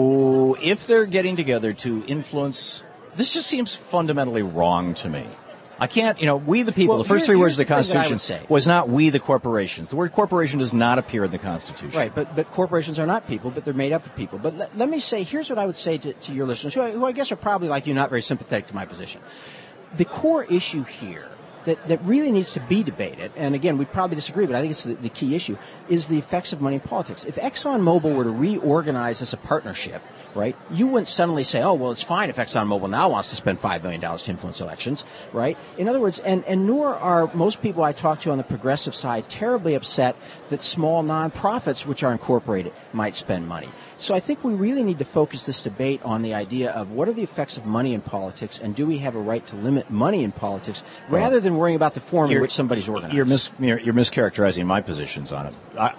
so if they're getting together to influence, this just seems fundamentally wrong to me. I can't, we the people, the first three words of the Constitution was not we the corporations. The word corporation does not appear in the Constitution. Right, but corporations are not people, but they're made up of people. But let me say, here's what I would say to your listeners, who I guess are probably like you, not very sympathetic to my position. The core issue here that really needs to be debated, and again, we probably disagree, but I think it's the key issue, is the effects of money in politics. If ExxonMobil were to reorganize as a partnership, right, you wouldn't suddenly say, oh, well, it's fine if ExxonMobil now wants to spend $5 million to influence elections, right? In other words, and nor are most people I talk to on the progressive side terribly upset that small nonprofits, which are incorporated, might spend money. So I think we really need to focus this debate on the idea of what are the effects of money in politics, and do we have a right to limit money in politics, rather than worrying about the form in which somebody's organized. You're mischaracterizing my positions on it.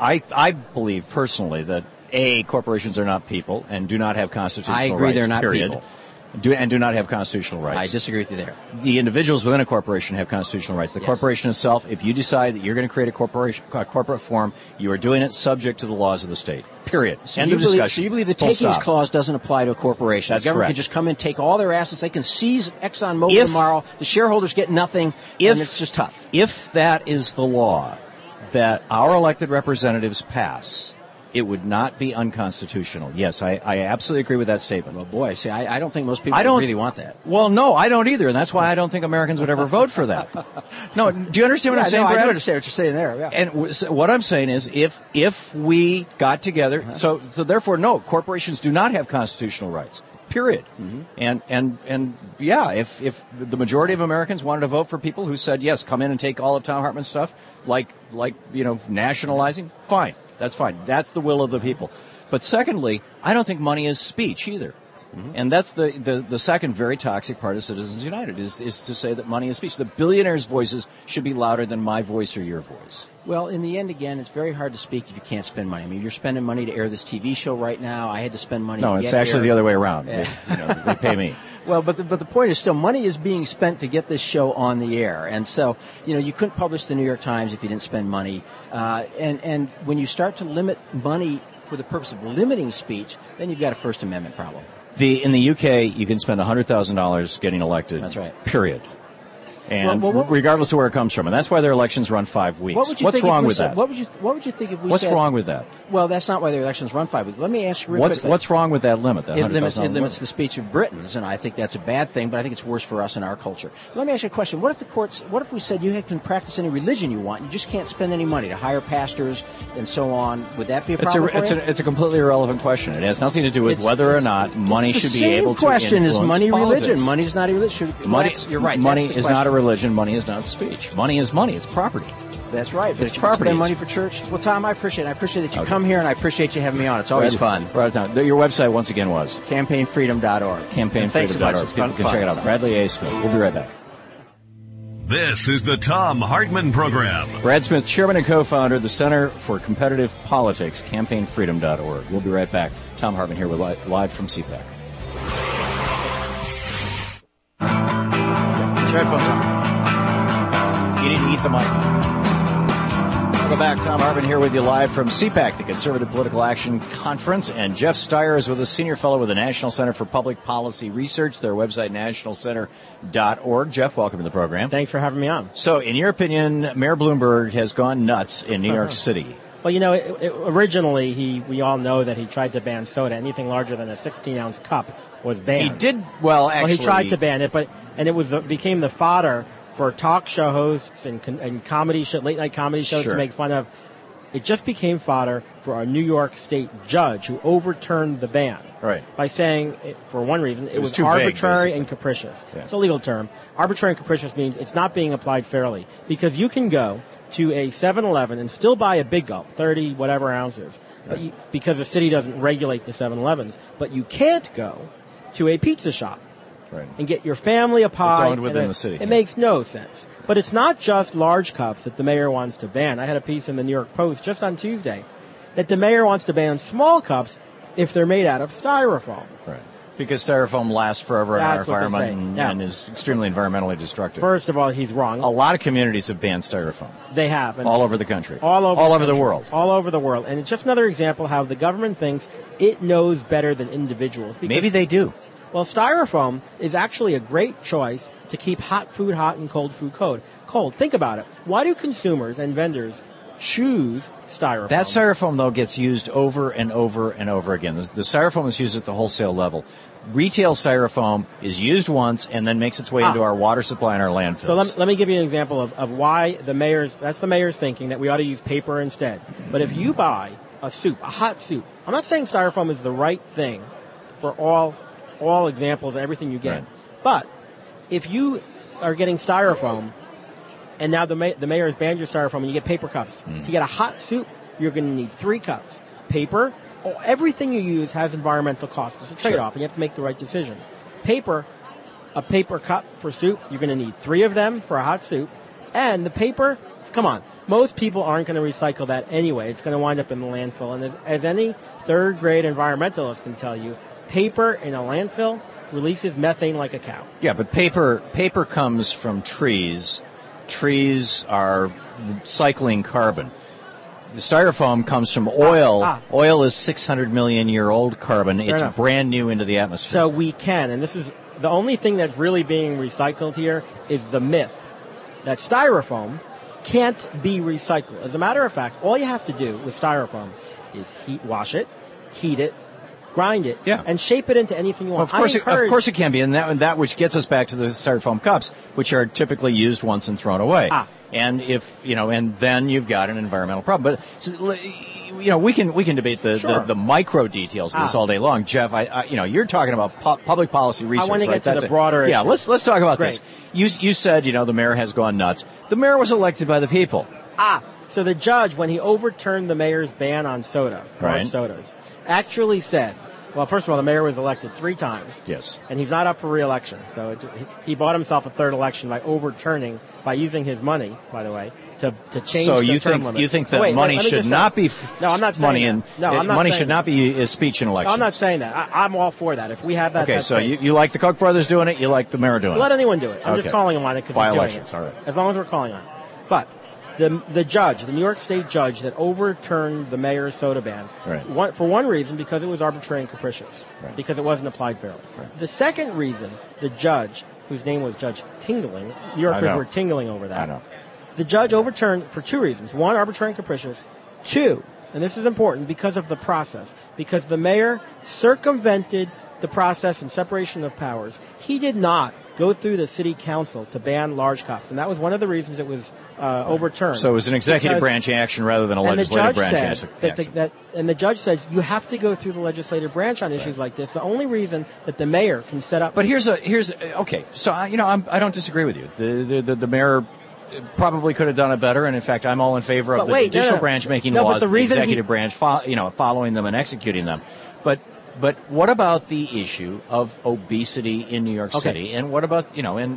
I believe personally that corporations are not people and do not have constitutional rights. I agree, they're not period. people. Do not have constitutional rights. I disagree with you there. The individuals within a corporation have constitutional rights. The corporation itself, if you decide that you're going to create a corporate form, you are doing it subject to the laws of the state. Period. End of discussion. So you believe the takings clause doesn't apply to a corporation? That's the government correct. can just come in, take all their assets. They can seize ExxonMobil tomorrow. The shareholders get nothing, and it's just tough. If that is the law that our elected representatives pass, it would not be unconstitutional. Yes, I absolutely agree with that statement. Well, boy, see, I don't think most people really want that. Well, no, I don't either, and that's why I don't think Americans would ever vote for that. No, do you understand what I'm saying, Brad? I do understand what you're saying there. Yeah. And what I'm saying is, if we got together, so therefore, no, corporations do not have constitutional rights. period. And yeah, if the majority of Americans wanted to vote for people who said, yes, come in and take all of Thom Hartmann's stuff, like nationalizing, fine. That's fine. That's the will of the people. But secondly, I don't think money is speech either. And that's the second very toxic part of Citizens United is to say that money is speech. The billionaires' voices should be louder than my voice or your voice. Well, in the end, again, it's very hard to speak if you can't spend money. I mean, you're spending money to air this TV show right now. I had to spend money to it's actually the other way around. Yeah. They pay me. Well, but the point is still money is being spent to get this show on the air. And so, you couldn't publish the New York Times if you didn't spend money. And when you start to limit money for the purpose of limiting speech, then you've got a First Amendment problem. In the UK, you can spend $100,000 getting elected. That's right. Period. And regardless of where it comes from, and that's why their elections run 5 weeks. What's wrong with that? What would you think if we What's said... wrong with that? Well, that's not why their elections run 5 weeks. Let me ask you real quickly. What's wrong with that limit? It limits the speech of Britons, and I think that's a bad thing, but I think it's worse for us in our culture. Let me ask you a question. What if we said you can practice any religion you want, you just can't spend any money to hire pastors and so on? Would that be a problem for you? It's a completely irrelevant question. It has nothing to do with whether or not money should be able to influence politics. The same question is money politics. religion. Money's not a religion. You're right. Money is not a religion. Money is not speech. Money is money. It's property. That's right. But it's property. Spend money for church. Well, Tom, I appreciate it. I appreciate that you come here, and I appreciate you having me on. It's always fun. Right on. Your website, once again, was? CampaignFreedom.org. CampaignFreedom.org. People can check it out. Bradley A. Smith. We'll be right back. This is the Thom Hartmann Program. Brad Smith, chairman and co-founder of the Center for Competitive Politics, CampaignFreedom.org. We'll be right back. Thom Hartmann here with live from CPAC. Put your headphones on. You need to eat the mic. Welcome back. Thom Hartmann here with you live from CPAC, the Conservative Political Action Conference. And Jeff Steyer is with us, senior fellow with the National Center for Public Policy Research, their website, nationalcenter.org. Jeff, welcome to the program. Thanks for having me on. So, in your opinion, Mayor Bloomberg has gone nuts in New York City. Well, originally, we all know that he tried to ban soda. Anything larger than a 16-ounce cup was banned. He did, well, actually... Well, he tried to ban it, and it became the fodder for talk show hosts and late night comedy shows to make fun of. It just became fodder for a New York State judge who overturned the ban by saying, for one reason, it was arbitrary and capricious. Yeah. It's a legal term. Arbitrary and capricious means it's not being applied fairly, because you can go to a 7-Eleven and still buy a Big Gulp, 30 whatever ounces, because the city doesn't regulate the 7-Elevens, but you can't go to a pizza shop and get your family a pie. It's owned within the city. It makes no sense. But it's not just large cups that the mayor wants to ban. I had a piece in the New York Post just on Tuesday that the mayor wants to ban small cups if they're made out of styrofoam. Right. Because styrofoam lasts forever in our environment and is extremely environmentally destructive. First of all, he's wrong. A lot of communities have banned styrofoam. They have. All over the country. All over the world. All over the world. And it's just another example how the government thinks it knows better than individuals. Maybe they do. Well, styrofoam is actually a great choice to keep hot food hot and cold food cold. Think about it. Why do consumers and vendors choose styrofoam? That styrofoam, though, gets used over and over and over again. The styrofoam is used at the wholesale level. Retail styrofoam is used once and then makes its way into our water supply and our landfills. So let me give you an example of why that's the mayor's thinking, that we ought to use paper instead. But if you buy a hot soup, I'm not saying styrofoam is the right thing for all examples and everything you get. Right. But if you are getting styrofoam, and now the mayor has banned your styrofoam, and you get paper cups. To get a hot soup, you're going to need 3 cups. Paper, everything you use has environmental costs. It's a trade-off, and you have to make the right decision. A paper cup for soup, you're going to need 3 of them for a hot soup. And the paper, come on, most people aren't going to recycle that anyway. It's going to wind up in the landfill. And as any third-grade environmentalist can tell you, paper in a landfill releases methane like a cow. Yeah, but paper comes from trees. Trees are cycling carbon. The styrofoam comes from oil. Oil is 600 million year old carbon. It's brand new into the atmosphere. So we can, and this is the only thing that's really being recycled here is the myth that styrofoam can't be recycled. As a matter of fact, all you have to do with styrofoam is wash it, heat it, grind it, and shape it into anything you want. Well, of course it can be, and that which gets us back to the styrofoam cups, which are typically used once and thrown away. And if and then you've got an environmental problem. But we can debate the micro details of this all day long, Jeff. You're talking about public policy research. I want to right? get to the broader issue. Yeah, let's talk about this. You said the mayor has gone nuts. The mayor was elected by the people. So the judge, when he overturned the mayor's ban on soda, large sodas, actually said, well, first of all, the mayor was elected 3 times. Yes. And he's not up for re-election. So he bought himself a 3rd election by using his money, by the way, to change the term limit. So you think that money should not be money should not be speech in elections? No, I'm not saying that. I'm all for that. If we have that, okay. So you like the Koch brothers doing it? You like the mayor doing it? Let anyone do it. I'm just calling him on it because he's doing it. All right. As long as we're calling on it. But the judge, the New York State judge that overturned the mayor's soda ban, for one reason, because it was arbitrary and capricious, because it wasn't applied fairly. The second reason, the judge, whose name was Judge Tingling, New Yorkers were tingling over that. I know. The judge overturned for 2 reasons. 1, arbitrary and capricious. 2, and this is important, because of the process. Because the mayor circumvented the process and separation of powers. He did not go through the city council to ban large cups, and that was one of the reasons it was overturned. So it was an executive branch action rather than a legislative branch action. And the judge says you have to go through the legislative branch on issues like this. The only reason that the mayor can set up. But here's okay. So I don't disagree with you. The mayor probably could have done it better, and in fact, I'm all in favor of the judicial branch making laws, the executive branch following them and executing them. But what about the issue of obesity in New York City? And what about,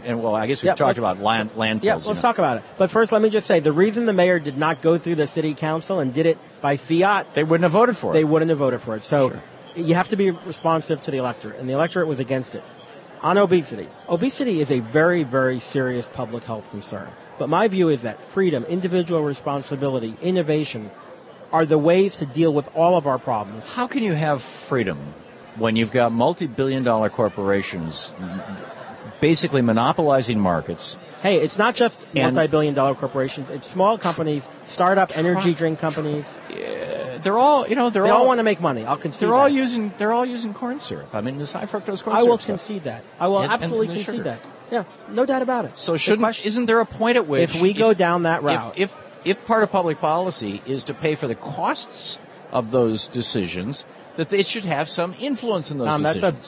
I guess we've talked about landfills. Yeah, let's talk about it. But first, let me just say, the reason the mayor did not go through the city council and did it by fiat... They wouldn't have voted for it. They wouldn't have voted for it. So you have to be responsive to the electorate, and the electorate was against it. On obesity. Obesity is a very, very serious public health concern. But my view is that freedom, individual responsibility, innovation are the ways to deal with all of our problems. How can you have freedom when you've got multi-billion-dollar corporations basically monopolizing markets? Hey, it's not just multi-billion-dollar corporations. It's small companies, startup energy drink companies. Yeah, they all want to make money. I'll concede. They're all using corn syrup. I mean, this high fructose corn syrup. I will concede that. I will absolutely concede that. Yeah, no doubt about it. So isn't there a point at which if we go down that route, if part of public policy is to pay for the costs of those decisions, that they should have some influence in those decisions.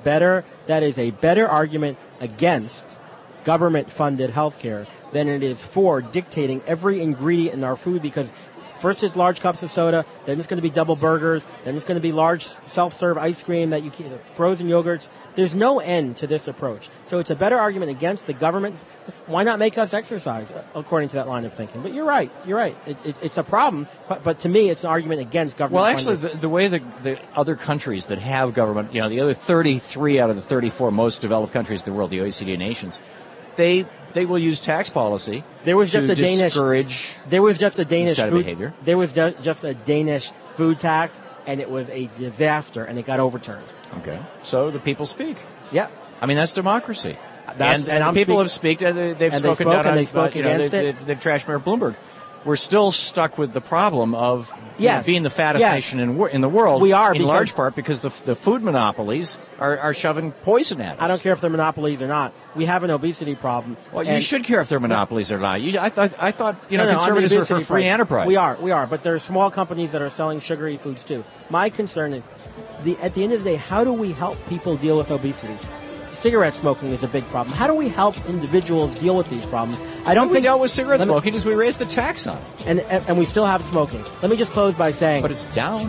That is a better argument against government-funded health care than it is for dictating every ingredient in our food, because first it's large cups of soda, then it's going to be double burgers, then it's going to be large self-serve ice cream, frozen yogurts. There's no end to this approach. So it's a better argument against the government. Why not make us exercise, according to that line of thinking? But you're right. It's a problem, but to me it's an argument against government. Well, actually, the way the other countries that have government, the other 33 out of the 34 most developed countries in the world, the OECD nations, they will use tax policy to discourage There was just a Danish food behavior. There was just a Danish food tax, and it was a disaster, and it got overturned. Okay, so the people speak. Yeah, I mean that's democracy. And people have spoken. They've spoken down on. They spoke against it. They've trashed Mayor Bloomberg. We're still stuck with the problem of being the fattest nation in the world. We are, in large part because the food monopolies are shoving poison at us. I don't care if they're monopolies or not. We have an obesity problem. Well, you should care if they're monopolies or not. I thought conservatives were for free enterprise. We are, but there are small companies that are selling sugary foods too. My concern is, at the end of the day, how do we help people deal with obesity? Cigarette smoking is a big problem. How do we help individuals deal with these problems? We dealt with cigarette smoking is we raised the tax on it. And we still have smoking. Let me just close by saying... But it's down.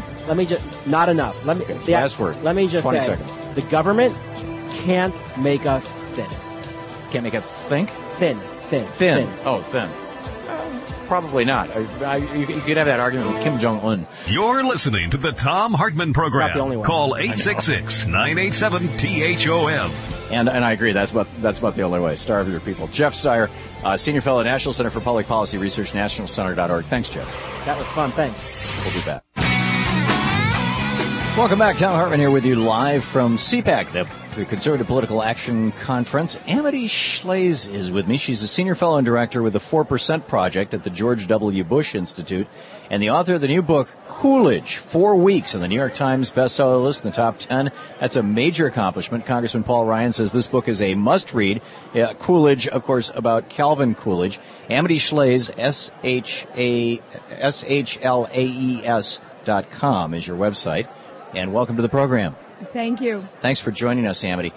Not enough. Last word. Let me just 20 say, seconds. The government can't make us thin. Can't make us think? Thin. Oh, thin. Probably not. You could have that argument with Kim Jong-un. You're listening to the Thom Hartmann Program. Not the only one. Call 866-987-THOM. And I agree. That's about the only way. Starve your people. Jeff Steyer, Senior Fellow at National Center for Public Policy Research, nationalcenter.org. Thanks, Jeff. That was fun. Thanks. We'll be back. Welcome back. Tom Hartman here with you live from CPAC, the Conservative Political Action Conference. Amity Shlaes is with me. She's a senior fellow and director with the 4% Project at the George W. Bush Institute and the author of the new book, Coolidge, 4 weeks on the New York Times bestseller list in the top 10. That's a major accomplishment. Congressman Paul Ryan says this book is a must-read. Coolidge, of course, about Calvin Coolidge. Amity Shlaes, SHLAES.com is your website. And welcome to the program. Thank you. Thanks for joining us, Amity.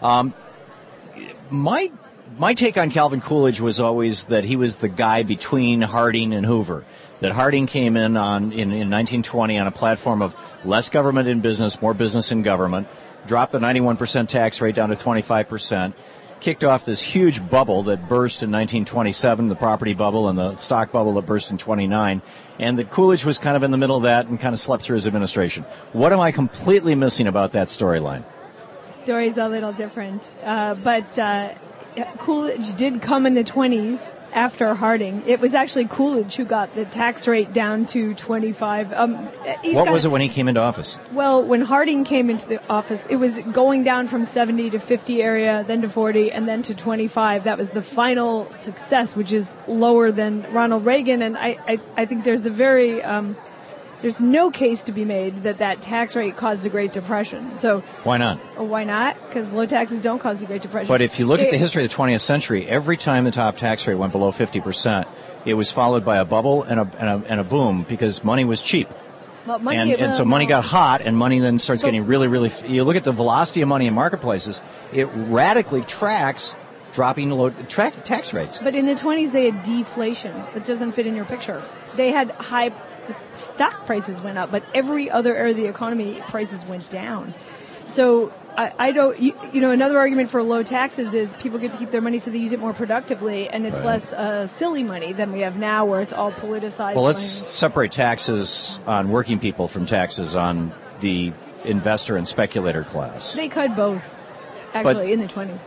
My take on Calvin Coolidge was always that he was the guy between Harding and Hoover. That Harding came in 1920 on a platform of less government in business, more business in government, dropped the 91% tax rate down to 25%, kicked off this huge bubble that burst in 1927, the property bubble and the stock bubble that burst in 29, and that Coolidge was kind of in the middle of that and kind of slept through his administration. What am I completely missing about that storyline? Story's a little different, but Coolidge did come in the 20s after Harding. It was actually Coolidge who got the tax rate down to 25. What was it when he came into office? Well, when Harding came into the office, it was going down from 70 to 50 area, then to 40, and then to 25. That was the final success, which is lower than Ronald Reagan. And I think there's there's no case to be made that tax rate caused the Great Depression. So why not? Why not? Because low taxes don't cause the Great Depression. But if you look at the history of the 20th century, every time the top tax rate went below 50%, it was followed by a bubble and a boom because money was cheap. Well, so money got hot, and money then starts getting really, really. You look at the velocity of money in marketplaces; it radically tracks dropping tax rates. But in the 20s, they had deflation. It doesn't fit in your picture. They had high stock prices went up, but every other area of the economy, prices went down. So I don't, another argument for low taxes is people get to keep their money so they use it more productively, and it's less silly money than we have now where it's all politicized. Well, let's separate taxes on working people from taxes on the investor and speculator class. They could both, actually, in the 20s.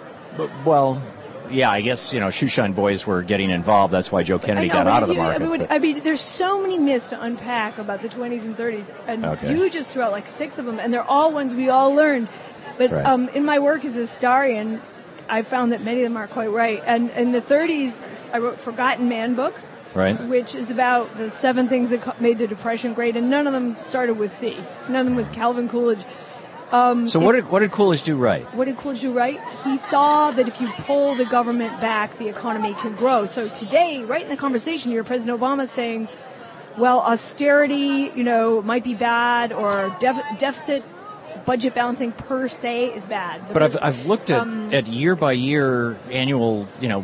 Yeah, I guess, shoeshine boys were getting involved. That's why Joe Kennedy got out of the market. I mean, there's so many myths to unpack about the 20s and 30s, and you just threw out like 6 of them, and they're all ones we all learned. But in my work as a historian, I found that many of them aren't quite right. And in the 30s, I wrote Forgotten Man book, which is about the 7 things that made the Depression great, and none of them started with C. None of them was Calvin Coolidge. So what did Coolidge do right? What did Coolidge do right? He saw that if you pull the government back, the economy can grow. So today, right in the conversation, you hear President Obama saying, well, austerity, might be bad, or deficit budget balancing per se is bad. But I've looked at year by year annual,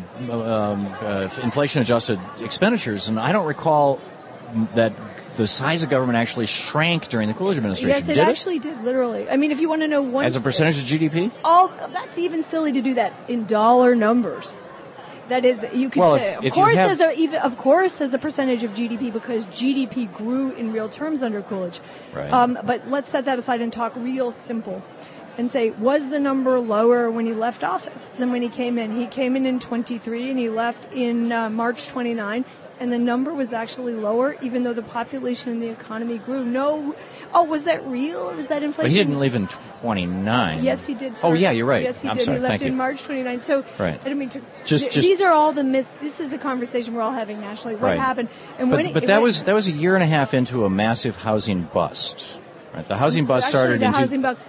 inflation-adjusted expenditures, and I don't recall that the size of government actually shrank during the Coolidge administration. Yes, it actually did, literally. I mean, if you want to know one... As a percentage of GDP? That's even silly to do that in dollar numbers. That is, you could say, of course, as a percentage of GDP, because GDP grew in real terms under Coolidge. Right. But let's set that aside and talk real simple and say, was the number lower when he left office than when he came in? He came in 23 and he left in March 29. And the number was actually lower, even though the population and the economy grew. Was that real, or was that inflation? But he didn't leave in 29. Yes, he did. Oh, yeah, you're right. Yes, he I'm did. sorry, He left in you. March 29. So I don't mean to. Just these are all the myths. This is a conversation we're all having nationally. What happened? And but that was a year and a half into a massive housing bust. Right. The housing bust started in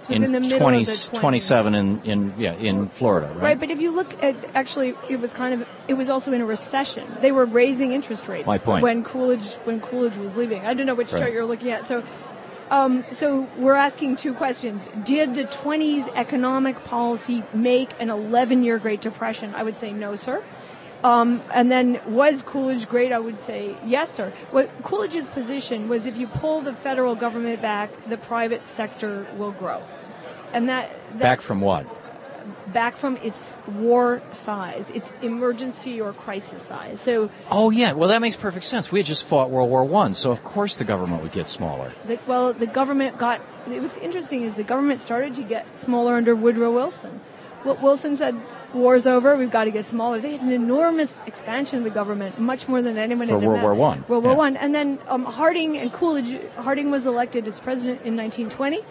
27 in Florida, right? Right, but if you look at, actually, it was also in a recession. They were raising interest rates. My point. When Coolidge was leaving. I don't know which chart you're looking at. So we're asking 2 questions. Did the 20s economic policy make an 11-year Great Depression? I would say no, sir. And then, was Coolidge great? I would say yes, sir. What Coolidge's position was, if you pull the federal government back, the private sector will grow. And that back from what? Back from its war size, its emergency or crisis size. So. Oh yeah, well that makes perfect sense. We had just fought World War I, so of course the government would get smaller. The government got. What's interesting is the government started to get smaller under Woodrow Wilson. What Wilson said. War's over, we've got to get smaller. They had an enormous expansion of the government, much more than anyone had for World War I. World War I. And then Harding and Coolidge, Harding was elected as president in 1920,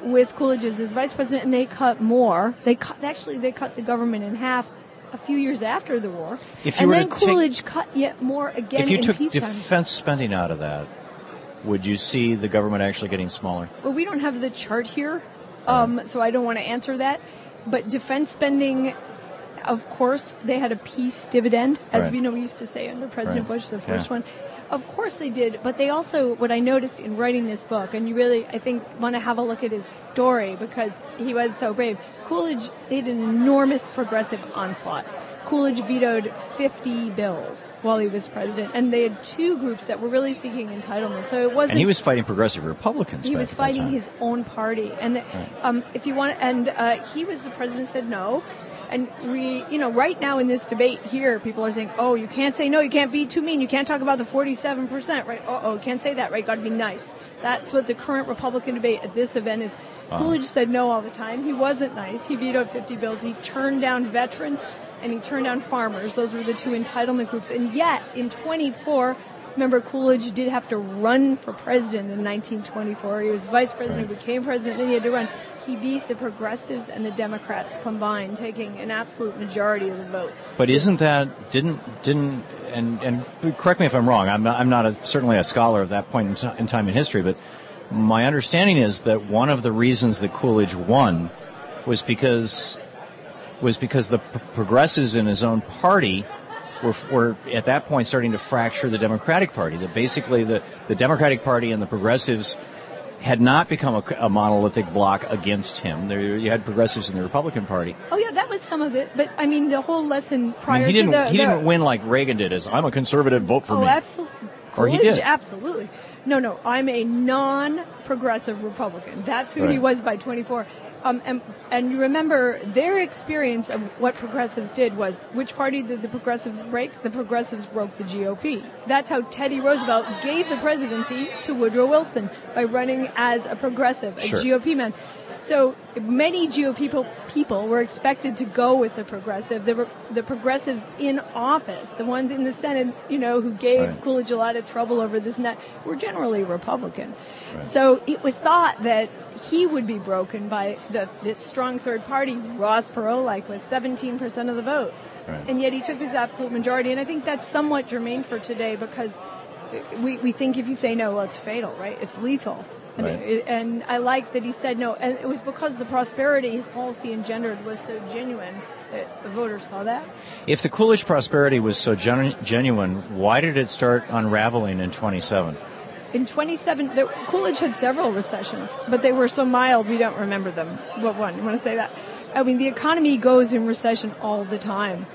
with Coolidge as his vice president, and they cut more. They cut the government in half a few years after the war. And then Coolidge cut yet more again in peacetime. If you took defense spending out of that, would you see the government actually getting smaller? Well, we don't have the chart here, so I don't want to answer that. But defense spending, of course, they had a peace dividend, as we used to say under President Bush, the first one. Of course they did, but they also, what I noticed in writing this book, and you really, I think, want to have a look at his story because he was so brave. Coolidge did an enormous progressive onslaught. Coolidge vetoed 50 bills while he was president, and they had two groups that were really seeking entitlement. So it wasn't. And he was fighting progressive Republicans. He was fighting his own party, and if you want, and he was the president said no. And we, right now in this debate here, people are saying, oh, you can't say no, you can't be too mean, you can't talk about the 47%, right? Can't say that, right? Got to be nice. That's what the current Republican debate at this event is. Coolidge said no all the time. He wasn't nice. He vetoed 50 bills. He turned down veterans, and he turned down farmers. Those were the two entitlement groups. And yet, in 24, remember, Coolidge did have to run for president in 1924. He was vice president, became president, then he had to run. He beat the progressives and the Democrats combined, taking an absolute majority of the vote. But isn't that and correct me if I'm wrong. I'm not certainly a scholar of that point in time in history, but my understanding is that one of the reasons that Coolidge won was because the progressives in his own party were at that point starting to fracture the Democratic Party. That basically the Democratic Party and the progressives had not become a monolithic bloc against him. You had progressives in the Republican Party. Oh yeah, that was some of it. But I mean, the whole lesson prior he didn't win like Reagan did, as I'm a conservative, vote for me. Oh, absolutely. Or he did. Absolutely. No, I'm a non-progressive Republican. That's who he was by 24. And you remember their experience of what progressives did was, which party did the progressives break? The progressives broke the GOP. That's how Teddy Roosevelt gave the presidency to Woodrow Wilson, by running as a progressive, a GOP man. So many GOP people were expected to go with the progressive. The progressives in office, the ones in the Senate, who gave Coolidge a lot of trouble over this and that, were generally Republican. So it was thought that he would be broken by this strong third party, Ross Perot, with 17% of the vote. And yet he took this absolute majority. And I think that's somewhat germane for today because we think if you say no, well, it's fatal, right? It's lethal. And I like that he said no. And it was because the prosperity his policy engendered was so genuine that the voters saw that. If the Coolidge prosperity was so genuine, why did it start unraveling in 27? In 27, Coolidge had several recessions, but they were so mild we don't remember them. What one? You want to say that? I mean, the economy goes in recession all the time.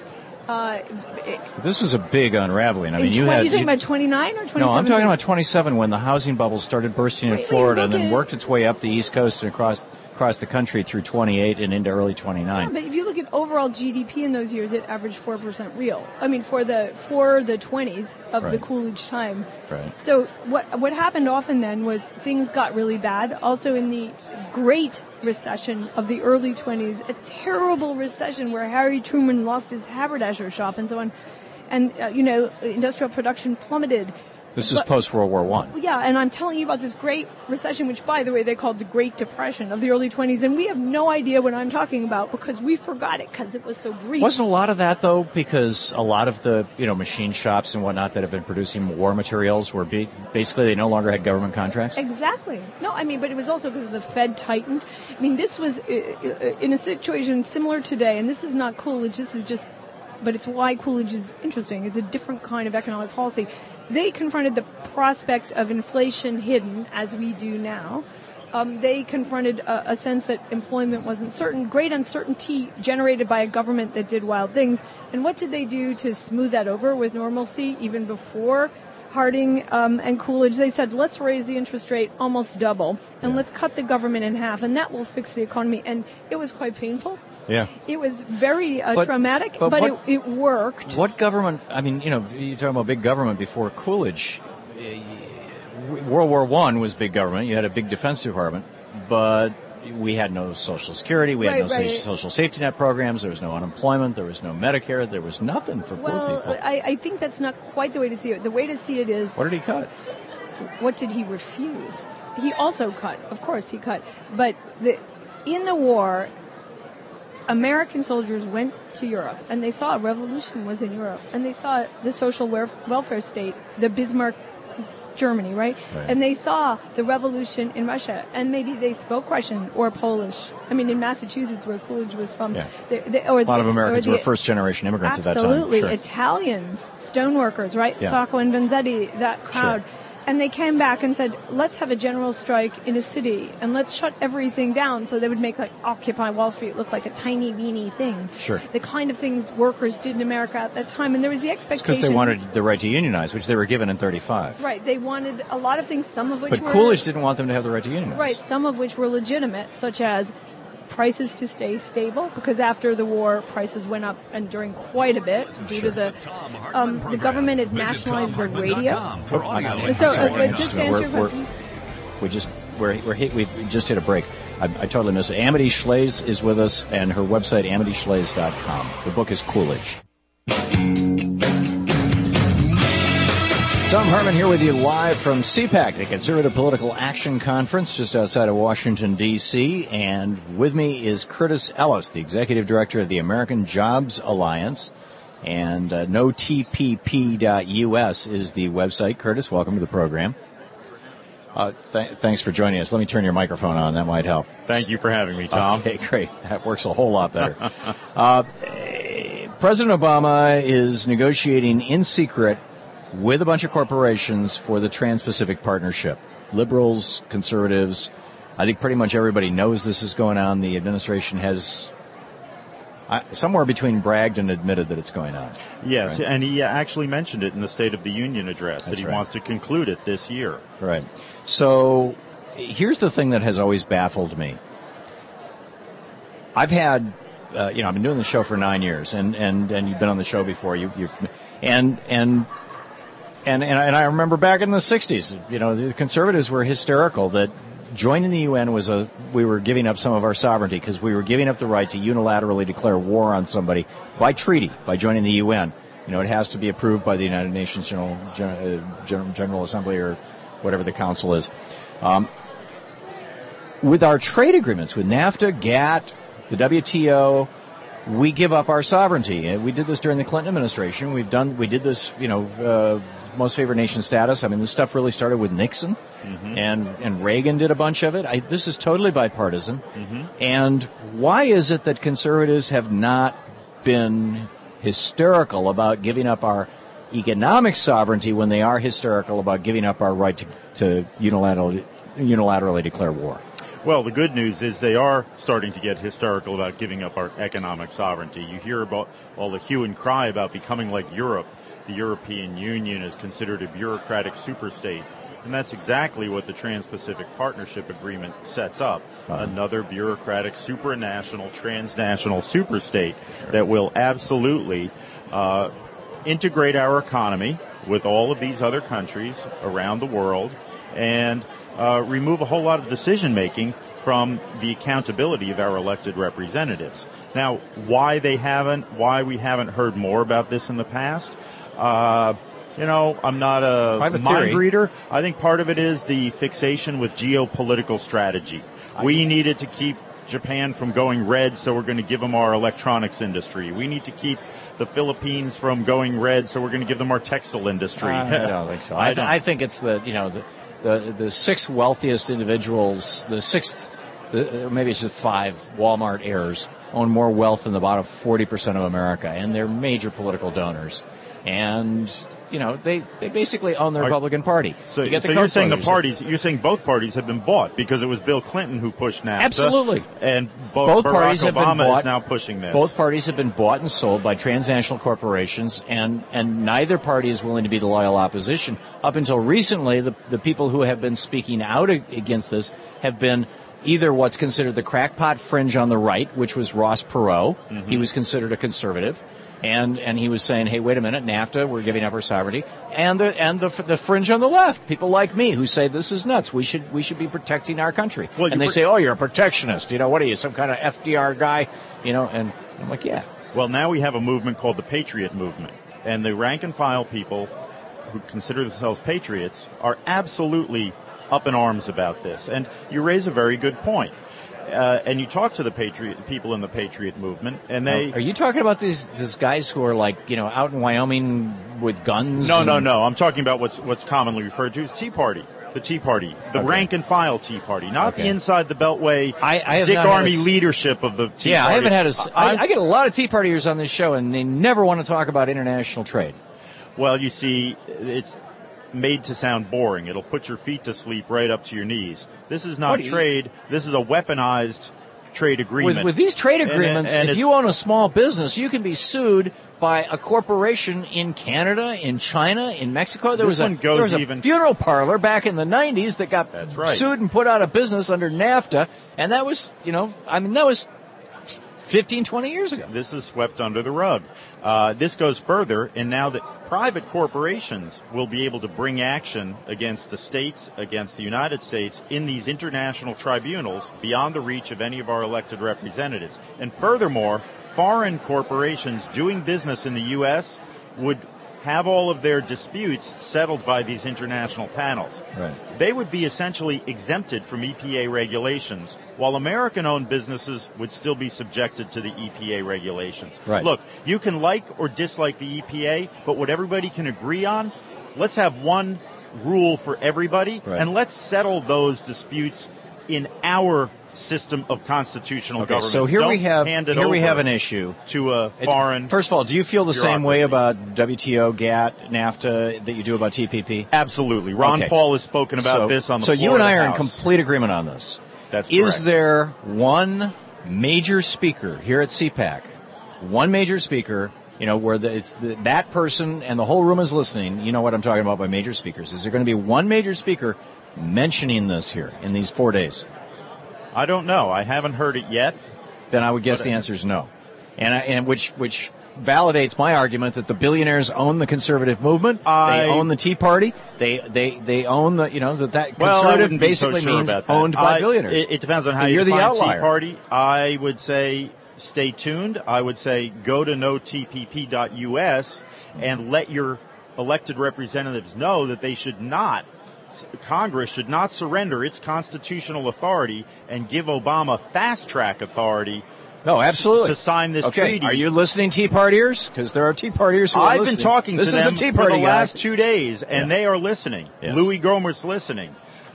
This was a big unraveling. I mean, you're talking about 29 or 27? No, I'm talking about 27 when the housing bubble started bursting in Florida and then worked its way up the East Coast and across the country through 28 and into early 29. Yeah, but if you look at overall GDP in those years, it averaged 4% real. I mean, for the 20s of the Coolidge time. Right. So what happened often then was things got really bad. Also in the Great Recession of the early 20s, a terrible recession where Harry Truman lost his haberdasher shop and so on, and industrial production plummeted. This is post-World War I. Yeah, and I'm telling you about this Great Recession, which, by the way, they called the Great Depression of the early 20s, and we have no idea what I'm talking about because we forgot it because it was so brief. Wasn't a lot of that, though, because a lot of the machine shops and whatnot that have been producing war materials were basically they no longer had government contracts? Exactly. No, I mean, but it was also because the Fed tightened. I mean, this was in a situation similar today, and this is not Coolidge, this is just, but it's why Coolidge is interesting. It's a different kind of economic policy. They confronted the prospect of inflation hidden, as we do now. They confronted a sense that employment wasn't certain, great uncertainty generated by a government that did wild things. And what did they do to smooth that over with normalcy even before Harding and Coolidge? They said, let's raise the interest rate almost double, and let's cut the government in half, and that will fix the economy. And it was quite painful. Yeah. It was very traumatic, but it worked. What government, I mean, you're talking about big government before Coolidge. World War I was big government. You had a big Defense Department, but we had no Social Security. We had no social safety net programs. There was no unemployment. There was no Medicare. There was nothing for poor people. I think that's not quite the way to see it. The way to see it is... What did he cut? what did he refuse? He also cut. Of course, he cut. But in the war, American soldiers went to Europe, and they saw a revolution was in Europe, and they saw the social welfare state, the Bismarck Germany, right? And they saw the revolution in Russia, and maybe they spoke Russian or Polish. I mean, in Massachusetts, where Coolidge was from, a lot of Americans were first-generation immigrants at that time. Absolutely, Italians, stoneworkers, right? Sacco and Vanzetti, that crowd. Sure. And they came back and said, let's have a general strike in a city, and let's shut everything down, so they would make like Occupy Wall Street look like a tiny, weeny thing. Sure. The kind of things workers did in America at that time, and there was the expectation. Because they wanted the right to unionize, which they were given in 35. Right. They wanted a lot of things, some of which were... But Coolidge didn't want them to have the right to unionize. Right. Some of which were legitimate, such as prices to stay stable, because after the war, prices went up, and during quite a bit, due to the government had nationalized the radio. Just to answer your question. We just hit a break. I totally missed it. Amity Schlaze is with us, and her website, amityschlaze.com. The book is Coolidge. Thom Hartmann here with you live from CPAC, the Conservative Political Action Conference, just outside of Washington, D.C., and with me is Curtis Ellis, the Executive Director of the American Jobs Alliance, and notpp.us is the website. Curtis, welcome to the program. Thanks for joining us. Let me turn your microphone on. That might help. Thank you for having me, Tom. Okay, great. That works a whole lot better. President Obama is negotiating in secret with a bunch of corporations for the Trans-Pacific Partnership. Liberals, conservatives, I think pretty much everybody knows this is going on. The administration has somewhere between bragged and admitted that it's going on. Yes, right? And he actually mentioned it in the State of the Union address, that he wants to conclude it this year. Right. So here's the thing that has always baffled me. I've had, I've been doing the show for 9 years, and you've been on the show before. And I remember back in the 60s, the conservatives were hysterical that joining the UN we were giving up some of our sovereignty because we were giving up the right to unilaterally declare war on somebody by treaty, by joining the UN. It has to be approved by the United Nations General Assembly or whatever the council is. With our trade agreements, with NAFTA, GATT, the WTO, we give up our sovereignty. We did this during the Clinton administration. We did this, most favored nation status. I mean, this stuff really started with Nixon, and Reagan did a bunch of it. This is totally bipartisan. And why is it that conservatives have not been hysterical about giving up our economic sovereignty when they are hysterical about giving up our right to unilaterally declare war? Well, the good news is they are starting to get hysterical about giving up our economic sovereignty. You hear about all the hue and cry about becoming like Europe. The European Union is considered a bureaucratic superstate. And that's exactly what the Trans-Pacific Partnership Agreement sets up. Another bureaucratic, supranational, transnational superstate that will absolutely integrate our economy with all of these other countries around the world and remove a whole lot of decision-making from the accountability of our elected representatives. Now, why we haven't heard more about this in the past? I'm not a mind reader. I think part of it is the fixation with geopolitical strategy. We needed to keep Japan from going red, so we're going to give them our electronics industry. We need to keep the Philippines from going red, so we're going to give them our textile industry. I don't think so. I think it's the six wealthiest individuals, maybe it's just 5 Walmart heirs, own more wealth than the bottom 40% of America, and they're major political donors. And, they basically own the Republican Party. So you're saying you're saying both parties have been bought because it was Bill Clinton who pushed NAFTA. Absolutely. And both parties have been bought, is now pushing this. Both parties have been bought and sold by transnational corporations, and neither party is willing to be the loyal opposition. Up until recently, the people who have been speaking out against this have been either what's considered the crackpot fringe on the right, which was Ross Perot. He was considered a conservative. And he was saying, hey, wait a minute, NAFTA, we're giving up our sovereignty. And the fringe on the left, people like me who say this is nuts. We should be protecting our country. Well, and they say, oh, you're a protectionist. What are you, some kind of FDR guy? And I'm like, yeah. Well, now we have a movement called the Patriot Movement. And the rank and file people who consider themselves patriots are absolutely up in arms about this. And you raise a very good point. And you talk to the people in the Patriot movement, and they... Are you talking about these guys who are like, out in Wyoming with guns? No. I'm talking about what's commonly referred to as Tea Party. The Tea Party. The rank and file Tea Party. Not the inside the Beltway Dick Armey leadership of the Tea Party. Yeah, I haven't had I get a lot of Tea Partiers on this show, and they never want to talk about international trade. Well, you see, it's made to sound boring. It'll put your feet to sleep right up to your knees. This is not trade. This is a weaponized trade agreement. With these trade agreements, if you own a small business, you can be sued by a corporation in Canada, in China, in Mexico. There was a funeral parlor back in the 90s that got sued and put out of business under NAFTA, and that was, that was 15, 20 years ago. This is swept under the rug. This goes further, and now that private corporations will be able to bring action against the states, against the United States, in these international tribunals beyond the reach of any of our elected representatives. And furthermore, foreign corporations doing business in the U.S. would have all of their disputes settled by these international panels. Right. They would be essentially exempted from EPA regulations, while American-owned businesses would still be subjected to the EPA regulations. Right. Look, you can like or dislike the EPA, but what everybody can agree on, let's have one rule for everybody, and let's settle those disputes in our system of constitutional government. So here we have an issue to a foreign. First of all, do you feel the same way about WTO, GATT, NAFTA that you do about TPP? Absolutely. Ron Paul has spoken about this on the floor So you and I are in complete agreement on this. That's correct. Is there one major speaker here at CPAC, one major speaker, where that person and the whole room is listening? You know what I'm talking about by major speakers. Is there going to be one major speaker mentioning this here in these 4 days? I don't know. I haven't heard it yet. Then I would guess the answer is no. And which validates my argument that the billionaires own the conservative movement. They own the Tea Party. They own the that conservative basically means owned by billionaires. It depends on how you're the outlier. Tea Party. I would say stay tuned. I would say go to notpp.us and let your elected representatives know that they should not. Congress should not surrender its constitutional authority and give Obama fast-track authority. No, absolutely. To sign this treaty. Are you listening, Tea Partiers? Because there are Tea Partiers who are listening. I've been talking to them for the last 2 days, and they are listening. Yes. Louis Gohmert's listening.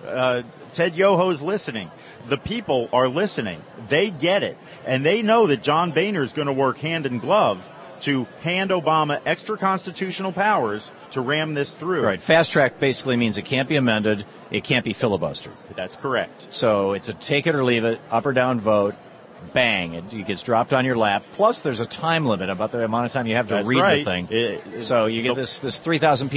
Ted Yoho's listening. The people are listening. They get it. And they know that John Boehner is going to work hand in glove to hand Obama extra constitutional powers to ram this through. Right. Fast track basically means it can't be amended, it can't be filibustered. That's correct. So it's a take it or leave it, up or down vote, bang, it gets dropped on your lap. Plus there's a time limit about the amount of time you have to read the thing. So you get this 3,000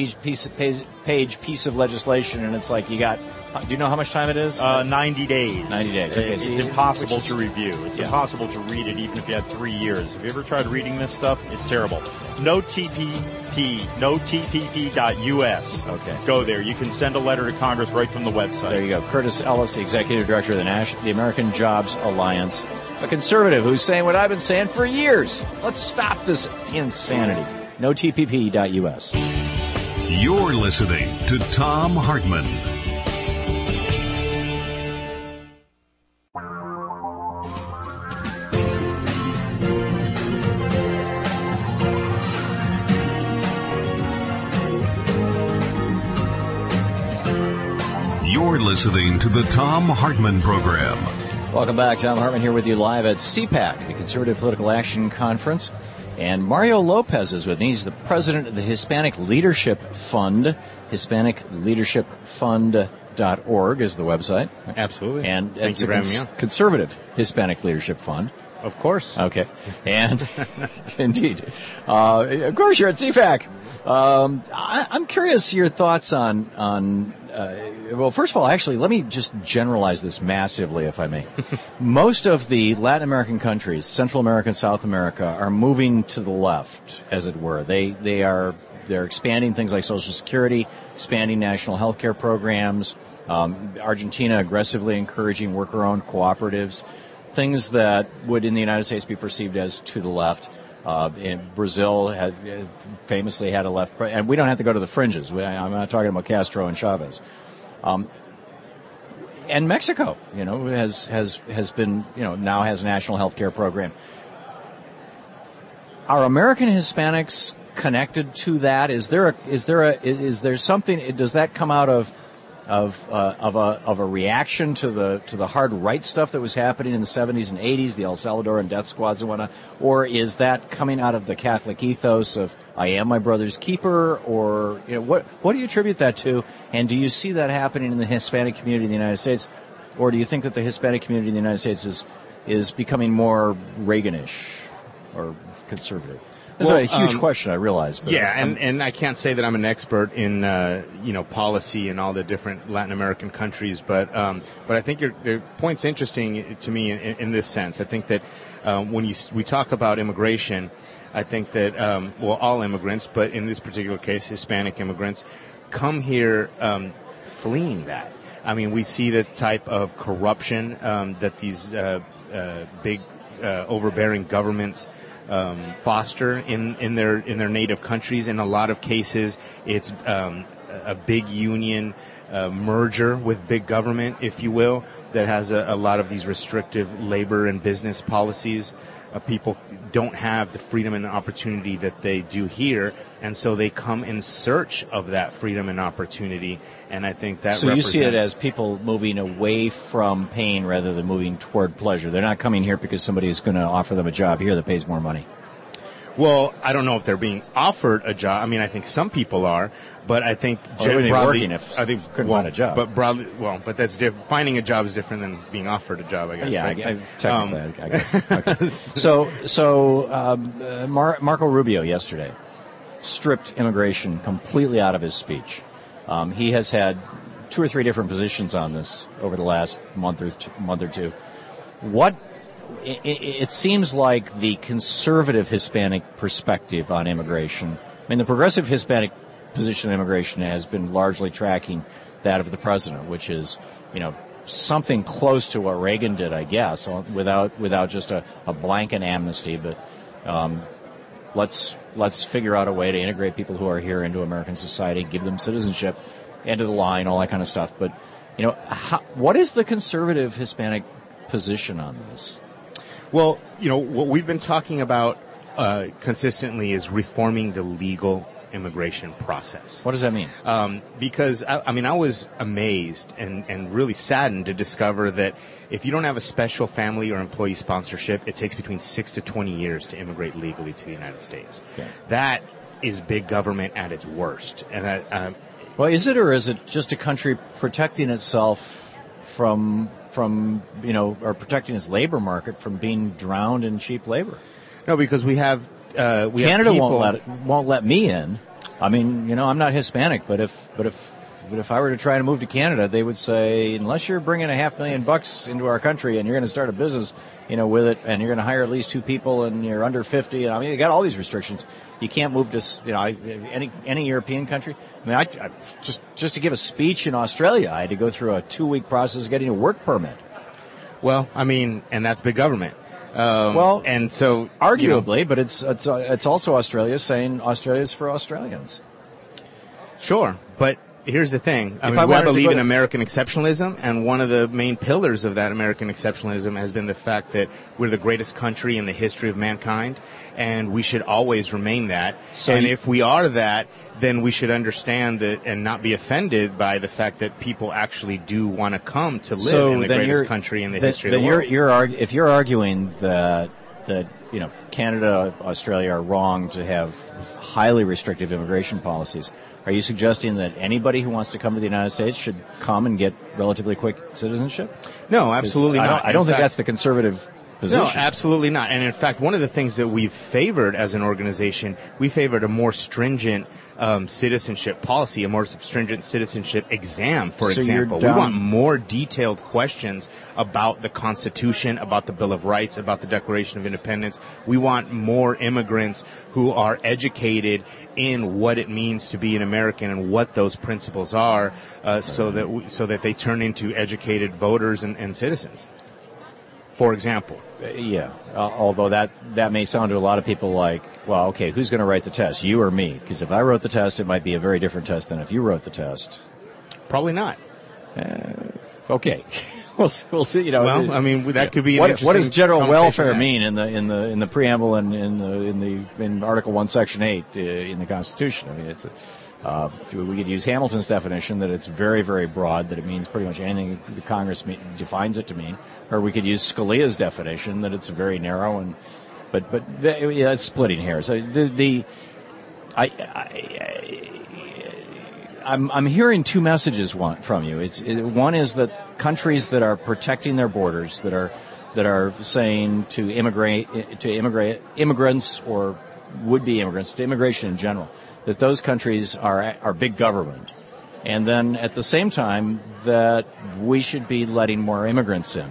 page piece of legislation, and it's like you got, do you know how much time it is? 90 days. 90 days. Okay, it's impossible to review. It's impossible to read it even if you had 3 years. Have you ever tried reading this stuff? It's terrible. notpp.us. Okay. Go there. You can send a letter to Congress right from the website. There you go. Curtis Ellis, the Executive Director of the American Jobs Alliance, a conservative who's saying what I've been saying for years. Let's stop this insanity. notpp.us. You're listening to Thom Hartmann. You're listening to the Thom Hartmann Program. Welcome back. Thom Hartmann here with you live at CPAC, the Conservative Political Action Conference. And Mario Lopez is with me. He's the president of the Hispanic Leadership Fund. HispanicLeadershipFund.org is the website. Absolutely. And Thank you for having me on. Conservative Hispanic Leadership Fund. Of course. Okay. And indeed. Of course, you're at CPAC. I'm curious your thoughts on well, first of all, actually, let me just generalize this massively, if I may. Most of the Latin American countries, Central America and South America, are moving to the left, as it were. They're expanding things like Social Security, expanding national health care programs, Argentina aggressively encouraging worker-owned cooperatives, things that would in the United States be perceived as to the left. In Brazil famously had a left, and we don't have to go to the fringes. I'm not talking about Castro and Chavez. And Mexico, has been, now has a national health care program. Are American Hispanics connected to that? Is there something? Does that come out of a reaction to the hard right stuff that was happening in the 70s and 80s, the El Salvadoran death squads and whatnot, or is that coming out of the Catholic ethos of I am my brother's keeper, or what do you attribute that to? And do you see that happening in the Hispanic community in the United States, or do you think that the Hispanic community in the United States is becoming more Reaganish or conservative? This is a huge question, I realize. But and I can't say that I'm an expert in policy in all the different Latin American countries, but I think your point's interesting to me in this sense. I think that when we talk about immigration, I think that all immigrants, but in this particular case, Hispanic immigrants, come here fleeing that. I mean, we see the type of corruption that these big overbearing governments foster in their native countries. In a lot of cases, it's a big union merger with big government, if you will, that has a lot of these restrictive labor and business policies. People don't have the freedom and opportunity that they do here, and so they come in search of that freedom and opportunity. And I think that so you see it as people moving away from pain rather than moving toward pleasure. They're not coming here because somebody is going to offer them a job here that pays more money. Well, I don't know if they're being offered a job. I mean, I think some people are, but I think broadly, I think couldn't find a job. But broadly, but that's different. Finding a job is different than being offered a job, I guess. Yeah, right? technically, I guess. Okay. So Marco Rubio yesterday stripped immigration completely out of his speech. He has had 2 or 3 different positions on this over the last month or two. It seems like the conservative Hispanic perspective on immigration, I mean, the progressive Hispanic position on immigration has been largely tracking that of the president, which is, something close to what Reagan did, I guess, without just a blanket amnesty, but let's figure out a way to integrate people who are here into American society, give them citizenship, end of the line, all that kind of stuff. But, what is the conservative Hispanic position on this? Well, what we've been talking about consistently is reforming the legal immigration process. What does that mean? Because, I was amazed and really saddened to discover that if you don't have a special family or employee sponsorship, it takes between 6 to 20 years to immigrate legally to the United States. Okay. That is big government at its worst. And well, is it, or is it just a country protecting itself from or protecting its labor market from being drowned in cheap labor? No, because we have Canada won't let me in. I mean, I'm not Hispanic, but if I were to try to move to Canada, they would say, unless you're bringing $500,000 into our country and you're going to start a business, with it, and you're going to hire at least 2 people and you're under 50. I mean, you got all these restrictions. You can't move to, any European country. I mean, I just to give a speech in Australia, I had to go through a 2-week process of getting a work permit. Well, I mean, and that's big government. And so arguably, but it's also Australia saying Australia's for Australians. Sure, but here's the thing. I believe in American exceptionalism, and one of the main pillars of that American exceptionalism has been the fact that we're the greatest country in the history of mankind, and we should always remain that. And if we are that, then we should understand that and not be offended by the fact that people actually do want to come to live in the greatest country in the history of the world. If you're arguing that Canada, Australia are wrong to have highly restrictive immigration policies, are you suggesting that anybody who wants to come to the United States should come and get relatively quick citizenship? No, absolutely not. I don't think that's the conservative position. No, absolutely not. And in fact, one of the things that we've favored as an organization, we favored a more stringent citizenship policy, a more stringent citizenship exam, for example. We want more detailed questions about the Constitution, about the Bill of Rights, about the Declaration of Independence. We want more immigrants who are educated in what it means to be an American and what those principles are, so that they turn into educated voters and citizens. for example. Yeah, although that may sound to a lot of people like, well, okay, who's going to write the test, you or me? Because if I wrote the test, it might be a very different test than if you wrote the test. Probably not. Okay. We'll see. You know, well, I mean, that could be. What does general welfare mean in the preamble and in Article 1, Section 8 in the Constitution? I mean, it's we could use Hamilton's definition that it's very, very broad, that it means pretty much anything the Congress defines it to mean, or we could use Scalia's definition that it's very narrow but it's splitting hairs. So I'm hearing two messages from you. One is that countries that are protecting their borders, that are saying to immigrants or would-be immigrants, to immigration in general, that those countries are big government, and then at the same time that we should be letting more immigrants in.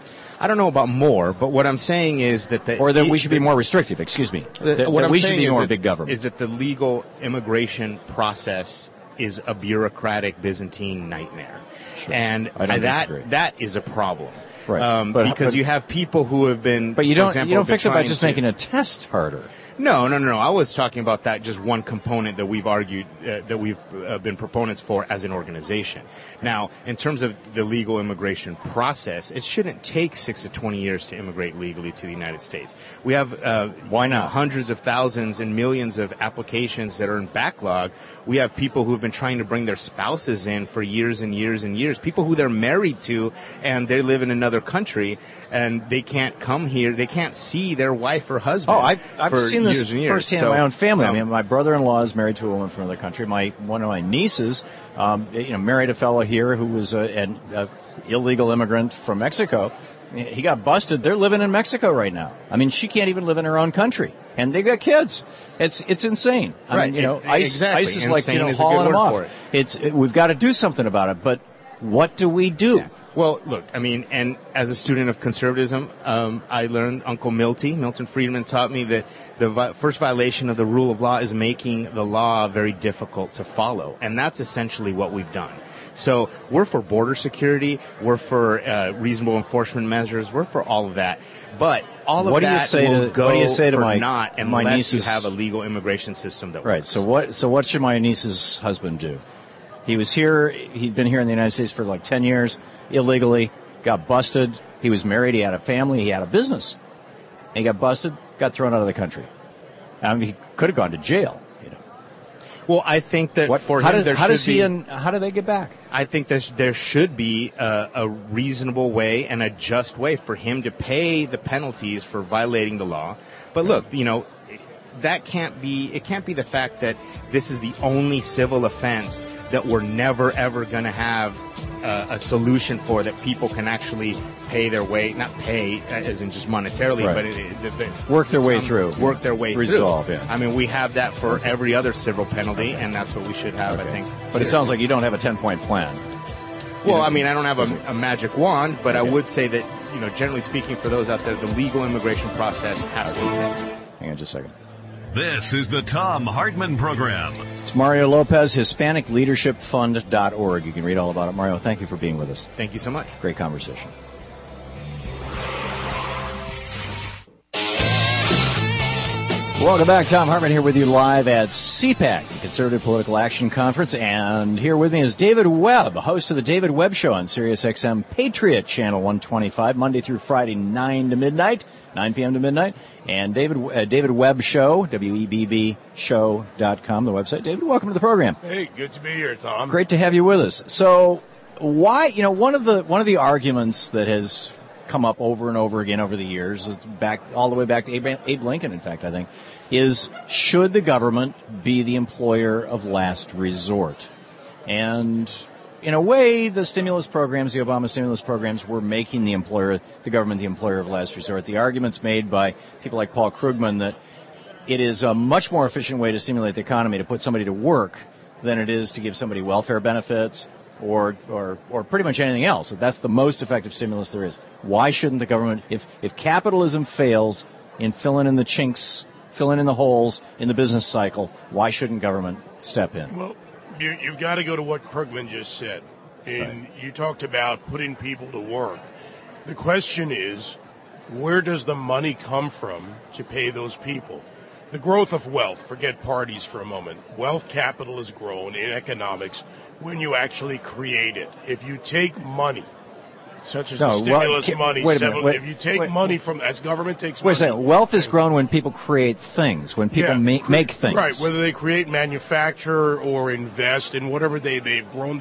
I don't know about more, but what I'm saying is that we should be more restrictive. Excuse me. We should be more big government. Is that the legal immigration process is a bureaucratic Byzantine nightmare, sure. And that is a problem, right? Because you have people who have been. But you don't fix it by just making a test harder. No. I was talking about that just one component that we've argued that we've been proponents for as an organization. Now, in terms of the legal immigration process, it shouldn't take 6 to 20 years to immigrate legally to the United States. We have why not hundreds of thousands and millions of applications that are in backlog. We have people who have been trying to bring their spouses in for years and years and years. People who they're married to and they live in another country and they can't come here. They can't see their wife or husband. Oh, I've seen this firsthand in my own family. I mean, my brother-in-law is married to a woman from another country. One of my nieces, married a fellow here who was an illegal immigrant from Mexico. He got busted. They're living in Mexico right now. I mean, she can't even live in her own country, and they've got kids. It's insane. I mean, exactly. ICE is like hauling them off. We've got to do something about it. But what do we do? Yeah. Well, look, I mean, and as a student of conservatism, I learned Uncle Milton Friedman taught me that the first violation of the rule of law is making the law very difficult to follow. And that's essentially what we've done. So we're for border security. We're for reasonable enforcement measures. We're for all of that. But all of that will go for naught unless you have a legal immigration system that works. Right. So what should my niece's husband do? He was here. He'd been here in the United States for like 10 years, illegally, got busted. He was married. He had a family. He had a business. And he got busted, got thrown out of the country. I mean, he could have gone to jail. Well, I think that how do they get back? I think there should be a reasonable way and a just way for him to pay the penalties for violating the law. But look, it can't be the fact that this is the only civil offense that we're never ever going to have a solution for, that people can actually pay their way, not pay as in just monetarily, right. But work their way through. Resolve, yeah. I mean, we have that for every other civil penalty, and that's what we should have, I think. But it sounds like you don't have a 10-point plan. Well, I mean, I don't have a magic wand, but I would say that, generally speaking, for those out there, the legal immigration process has to be fixed. Hang on just a second. This is the Thom Hartmann Program. It's Mario Lopez, HispanicLeadershipFund.org. You can read all about it. Mario, thank you for being with us. Thank you so much. Great conversation. Welcome back. Thom Hartmann here with you live at CPAC, the Conservative Political Action Conference. And here with me is David Webb, host of the David Webb Show on SiriusXM Patriot Channel 125, Monday through Friday, 9 p.m. to midnight. And David Webb Show, WEBB show.com, the website. David, welcome to the program. Hey, good to be here, Tom. Great to have you with us. So why, one of the arguments that has come up over and over again over the years, all the way back to Abe Lincoln, in fact, I think, is should the government be the employer of last resort? And in a way, the stimulus programs, the Obama stimulus programs, were making the government the employer of last resort. The argument's made by people like Paul Krugman that it is a much more efficient way to stimulate the economy to put somebody to work than it is to give somebody welfare benefits or pretty much anything else. That's the most effective stimulus there is. Why shouldn't the government, if capitalism fails in filling in the chinks, filling in the holes in the business cycle, why shouldn't government step in? Well, you've got to go to what Krugman just said. And you talked about putting people to work. The question is, where does the money come from to pay those people? The growth of wealth, forget parties for a moment. Wealth capital is grown in economics when you actually create it. If you take money, such as the stimulus money, if you take money from, as government takes money. Wait a second. Wealth is grown when people create things, when people make things. Right, whether they create, manufacture, or invest in whatever they've grown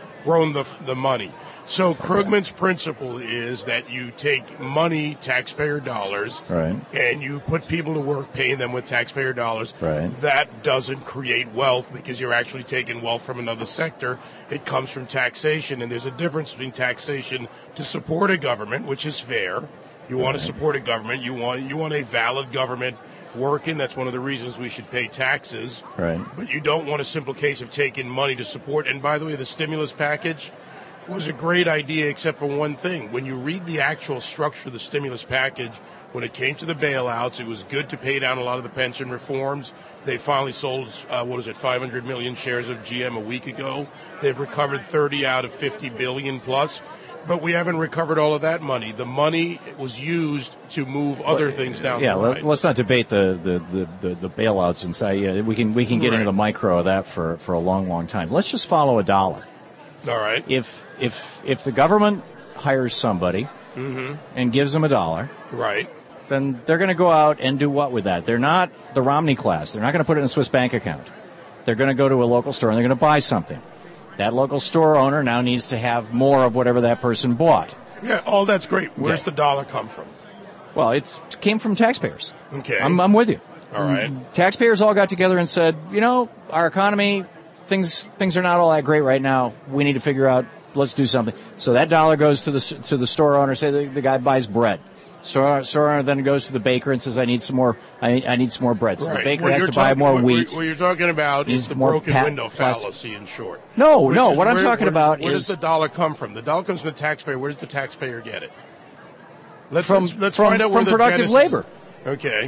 the money. So Krugman's principle is that you take money, taxpayer dollars, right, and you put people to work paying them with taxpayer dollars. Right. That doesn't create wealth because you're actually taking wealth from another sector. It comes from taxation, and there's a difference between taxation to support a government, which is fair. You want to support a government. You want a valid government working. That's one of the reasons we should pay taxes. Right. But you don't want a simple case of taking money to support. And by the way, the stimulus package was a great idea except for one thing. When you read the actual structure of the stimulus package, when it came to the bailouts, it was good to pay down a lot of the pension reforms. They finally sold, 500 million shares of GM a week ago. They've recovered 30 out of 50 billion plus. But we haven't recovered all of that money. The money was used to move other things down the line. Yeah, let's not debate the bailouts inside. Yeah, we can get into the micro of that for a long time. Let's just follow a dollar. All right. If the government hires somebody and gives them $1, right, then they're going to go out and do what with that? They're not the Romney class. They're not going to put it in a Swiss bank account. They're going to go to a local store and they're going to buy something. That local store owner now needs to have more of whatever that person bought. Yeah, all that's great. Where's the dollar come from? Well, it came from taxpayers. Okay. I'm with you. All right. Taxpayers all got together and said, our economy, things are not all that great right now. We need to figure out, let's do something. So that dollar goes to the store owner. Say the guy buys bread. Store owner then goes to the baker and says, I need some more bread. So the baker has to buy more wheat. What you're talking about is the broken window fallacy, in short. No. What I'm talking about is... Where does the dollar come from? The dollar comes from the taxpayer. Where does the taxpayer get it? Let's find out where the productive labor. Okay.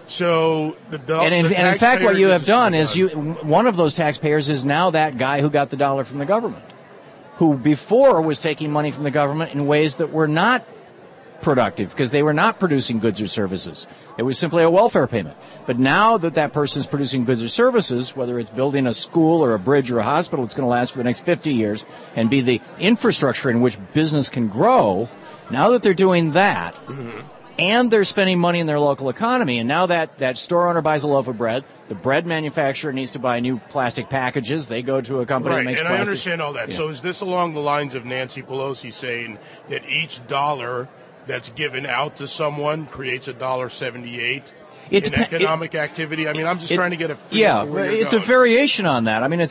So and in fact, what you have done is one of those taxpayers is now that guy who got the dollar from the government, who before was taking money from the government in ways that were not productive because they were not producing goods or services. It was simply a welfare payment. But now that person is producing goods or services, whether it's building a school or a bridge or a hospital, it's going to last for the next 50 years and be the infrastructure in which business can grow. Now that they're doing that, and they're spending money in their local economy, and now that store owner buys a loaf of bread, the bread manufacturer needs to buy new plastic packages. They go to a company that makes plastic. Right, and I understand all that. Yeah. So is this along the lines of Nancy Pelosi saying that each dollar that's given out to someone creates $1.78 in economic activity? I mean, I'm just trying to get a feel. Yeah, it's a variation on that. I mean,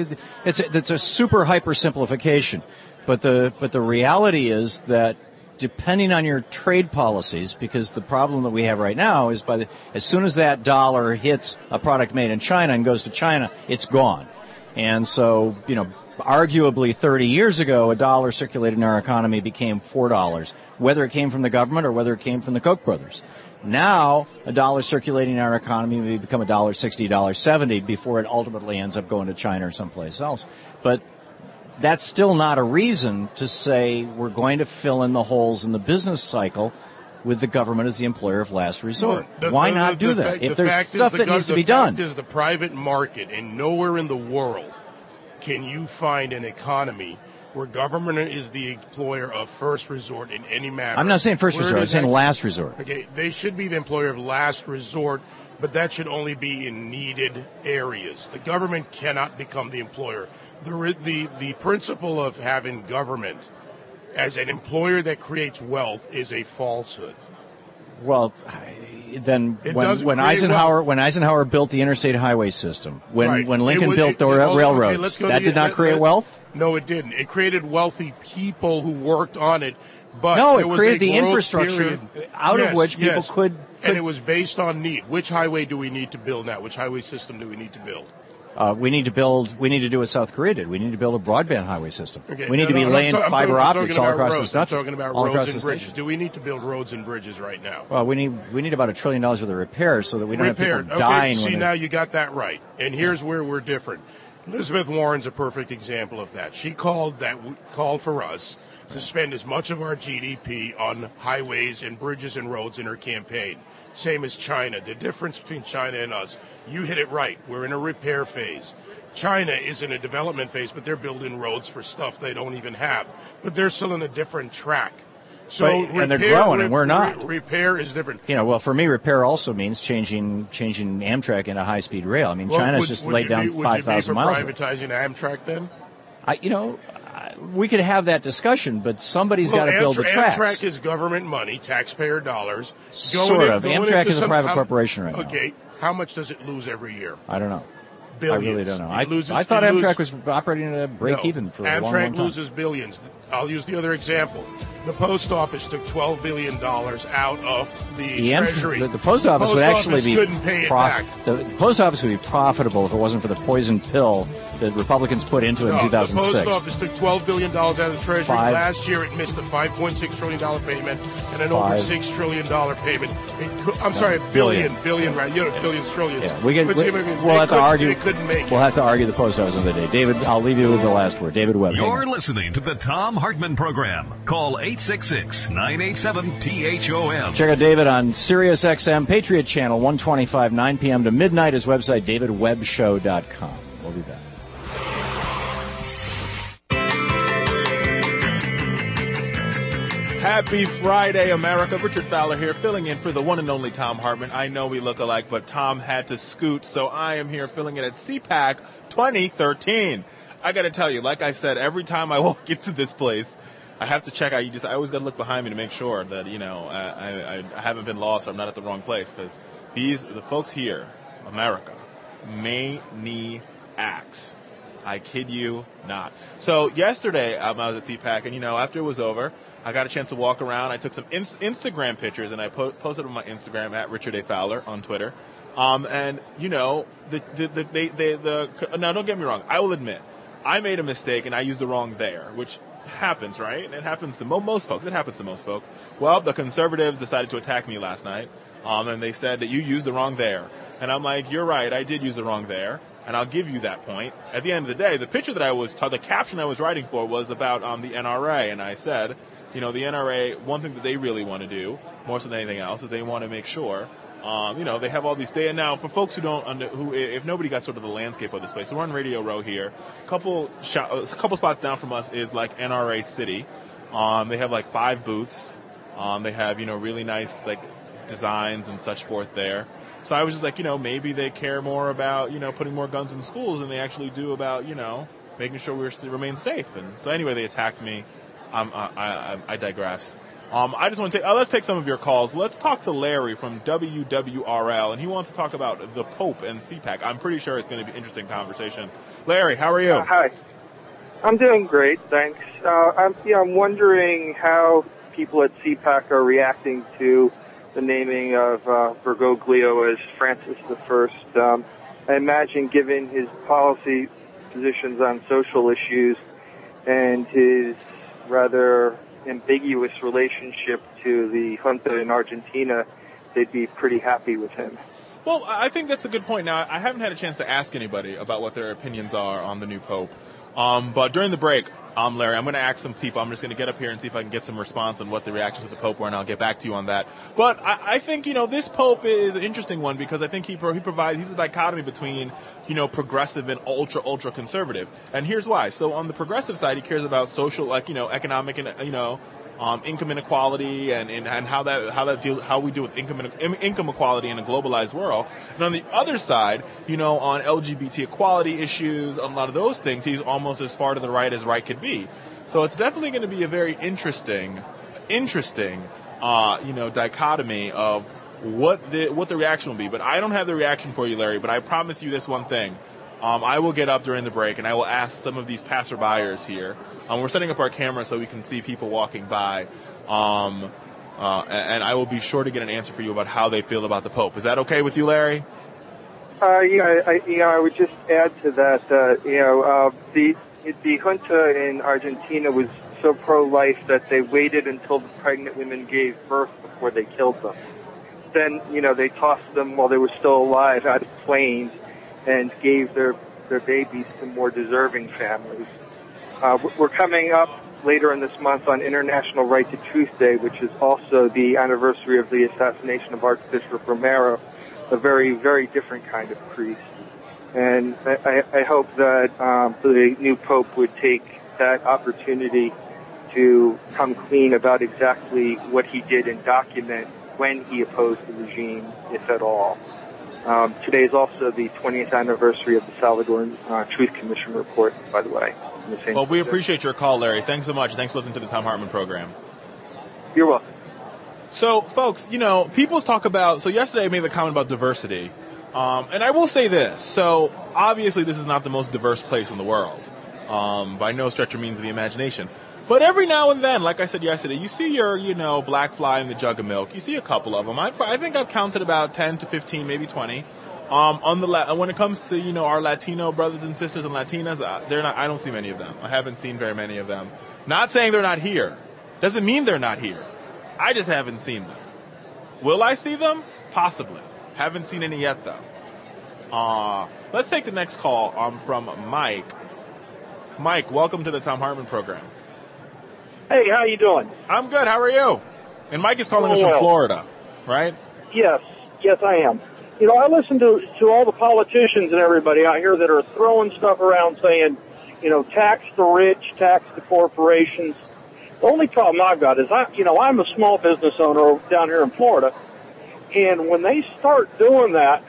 it's a super hyper simplification, but the reality is that depending on your trade policies, because the problem that we have right now is as soon as that dollar hits a product made in China and goes to China, it's gone. And so, arguably 30 years ago, a dollar circulated in our economy became $4, whether it came from the government or whether it came from the Koch brothers. Now, a dollar circulating in our economy may become $1.60, $1.70 before it ultimately ends up going to China or someplace else. But that's still not a reason to say we're going to fill in the holes in the business cycle with the government as the employer of last resort. Why not do that? If there's stuff that needs to be done. The fact is the private market, and nowhere in the world can you find an economy where government is the employer of first resort in any matter. I'm not saying first resort. I'm saying last resort. Okay, they should be the employer of last resort, but that should only be in needed areas. The government cannot become the employer. The principle of having government as an employer that creates wealth is a falsehood. Well, then when Eisenhower built the interstate highway system, when Lincoln built the railroads, that did not create wealth? No, it didn't. It created wealthy people who worked on it. But no, it created the infrastructure out of which people could. And it was based on need. Which highway do we need to build now? Which highway system do we need to build? We need to do what South Korea did. We need to build a broadband highway system. We need to be laying fiber optics all across the country. I'm talking about roads and bridges. Do we need to build roads and bridges right now? Well, we need about $1 trillion worth of repairs so that we don't have people dying. See, now you got that right. And here's where we're different. Elizabeth Warren's a perfect example of that. She called for us to spend as much of our GDP on highways and bridges and roads in her campaign. Same as China. The difference between China and us, you hit it right. We're in a repair phase. China is in a development phase, but they're building roads for stuff they don't even have. But they're still in a different track. So and they're growing, and we're not. Repair is different. Well, for me, repair also means changing Amtrak into high-speed rail. I mean, China's just laid down 5,000 miles. Would you be for privatizing Amtrak then? We could have that discussion, but somebody's got to build the tracks. Amtrak is government money, taxpayer dollars. Sort of. Amtrak is a private corporation right now. Okay, how much does it lose every year? I don't know. Billions. I really don't know. I thought Amtrak was operating at a break-even for a long time. Amtrak loses billions. I'll use the other example. The post office took $12 billion out of the Treasury. The post office would actually be couldn't pay it back. The post office would be profitable if it wasn't for the poison pill that Republicans put into it in 2006. The post office took $12 billion out of the Treasury. Last year it missed a $5.6 trillion payment and an over $6 trillion payment. Billion, right? Billions, trillions. Yeah, we'll have to argue. We'll have to argue the post office another day. David, I'll leave you with the last word. David Webb. You're listening to the Tom Hartman Program. Call 866-987-THOM. Check out David on Sirius XM, Patriot Channel, 125, 9 p.m. to midnight. His website, davidwebbshow.com. We'll be back. Happy Friday, America. Richard Fowler here, filling in for the one and only Tom Hartman. I know we look alike, but Tom had to scoot, so I am here filling in at CPAC 2013. I got to tell you, like I said, every time I walk into this place, I have to check out. I always got to look behind me to make sure that, I haven't been lost or I'm not at the wrong place, because the folks here, America, maniacs. I kid you not. So yesterday, I was at CPAC, and, after it was over, I got a chance to walk around. I took some Instagram pictures, and I posted on my Instagram at Richard A. Fowler on Twitter. Now don't get me wrong. I will admit, I made a mistake, and I used the wrong there, which happens, right? It happens to most folks. It happens to most folks. Well, the conservatives decided to attack me last night, and they said that you used the wrong there. And I'm like, you're right, I did use the wrong there, and I'll give you that point. At the end of the day, the picture that the caption I was writing for was about the NRA, and I said, the NRA, one thing that they really want to do, more so than anything else, is they want to make sure, they have all these data. Now, for folks if nobody got sort of the landscape of this place, so we're on Radio Row here. A couple spots down from us is like NRA City. They have like 5 booths. They have, really nice like designs and such forth there. So I was just like, maybe they care more about, putting more guns in schools than they actually do about, making sure we remain safe. And so anyway, they attacked me. I digress. I just want to let's take some of your calls. Let's talk to Larry from WWRL, and he wants to talk about the Pope and CPAC. I'm pretty sure it's going to be an interesting conversation. Larry, how are you? Hi. I'm doing great, thanks. I'm wondering how people at CPAC are reacting to the naming of Bergoglio as Francis I. I imagine, given his policy positions on social issues and his rather ambiguous relationship to the junta in Argentina, they'd be pretty happy with him. Well, I think that's a good point. Now, I haven't had a chance to ask anybody about what their opinions are on the new Pope. But during the break, Larry, I'm going to ask some people. I'm just going to get up here and see if I can get some response on what the reactions of the Pope were, and I'll get back to you on that. But I think, this Pope is an interesting one because I think he's a dichotomy between, progressive and ultra conservative. And here's why. So on the progressive side, he cares about social, economic and, income inequality and how we deal with income equality in a globalized world. And on the other side, on LGBT equality issues, a lot of those things, he's almost as far to the right as right could be. So it's definitely going to be a very interesting, dichotomy of what the reaction will be. But I don't have the reaction for you, Larry, but I promise you this one thing. I will get up during the break and I will ask some of these passerbyers here. We're setting up our camera so we can see people walking by. And I will be sure to get an answer for you about how they feel about the Pope. Is that okay with you, Larry? I would just add to that, the junta in Argentina was so pro-life that they waited until the pregnant women gave birth before they killed them. Then, they tossed them while they were still alive out of planes and gave their their babies to more deserving families. We're coming up later in this month on International Right to Truth Day, which is also the anniversary of the assassination of Archbishop Romero, a very, very different kind of priest. And I hope that the new Pope would take that opportunity to come clean about exactly what he did and document when he opposed the regime, if at all. Today is also the 20th anniversary of the Salvadoran Truth Commission report, by the way. Well, we appreciate your call, Larry. Thanks so much. Thanks for listening to the Thom Hartmann program. You're welcome. So, folks, people talk about, so yesterday I made the comment about diversity, and I will say this. So, obviously, this is not the most diverse place in the world, by no stretch or means of the imagination. But every now and then, like I said yesterday, you see your, black fly in the jug of milk. You see a couple of them. I think I've counted about 10 to 15, maybe 20. When it comes to, our Latino brothers and sisters and Latinas, I don't see many of them. I haven't seen very many of them. Not saying they're not here. Doesn't mean they're not here. I just haven't seen them. Will I see them? Possibly. Haven't seen any yet, though. Let's take the next call from Mike. Mike, welcome to the Thom Hartmann program. Hey, how you doing? I'm good. How are you? And Mike is calling us from Florida, right? Yes, I am. I listen to all the politicians and everybody out here that are throwing stuff around saying, tax the rich, tax the corporations. The only problem I've got is I'm a small business owner down here in Florida, and when they start doing that,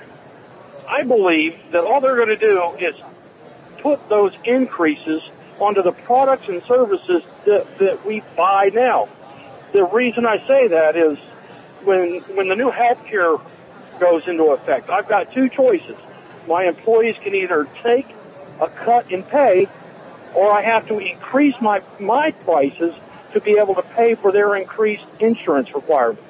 I believe that all they're going to do is put those increases onto the products and services that we buy now. The reason I say that is when the new health care goes into effect, I've got two choices. My employees can either take a cut in pay, or I have to increase my prices to be able to pay for their increased insurance requirements.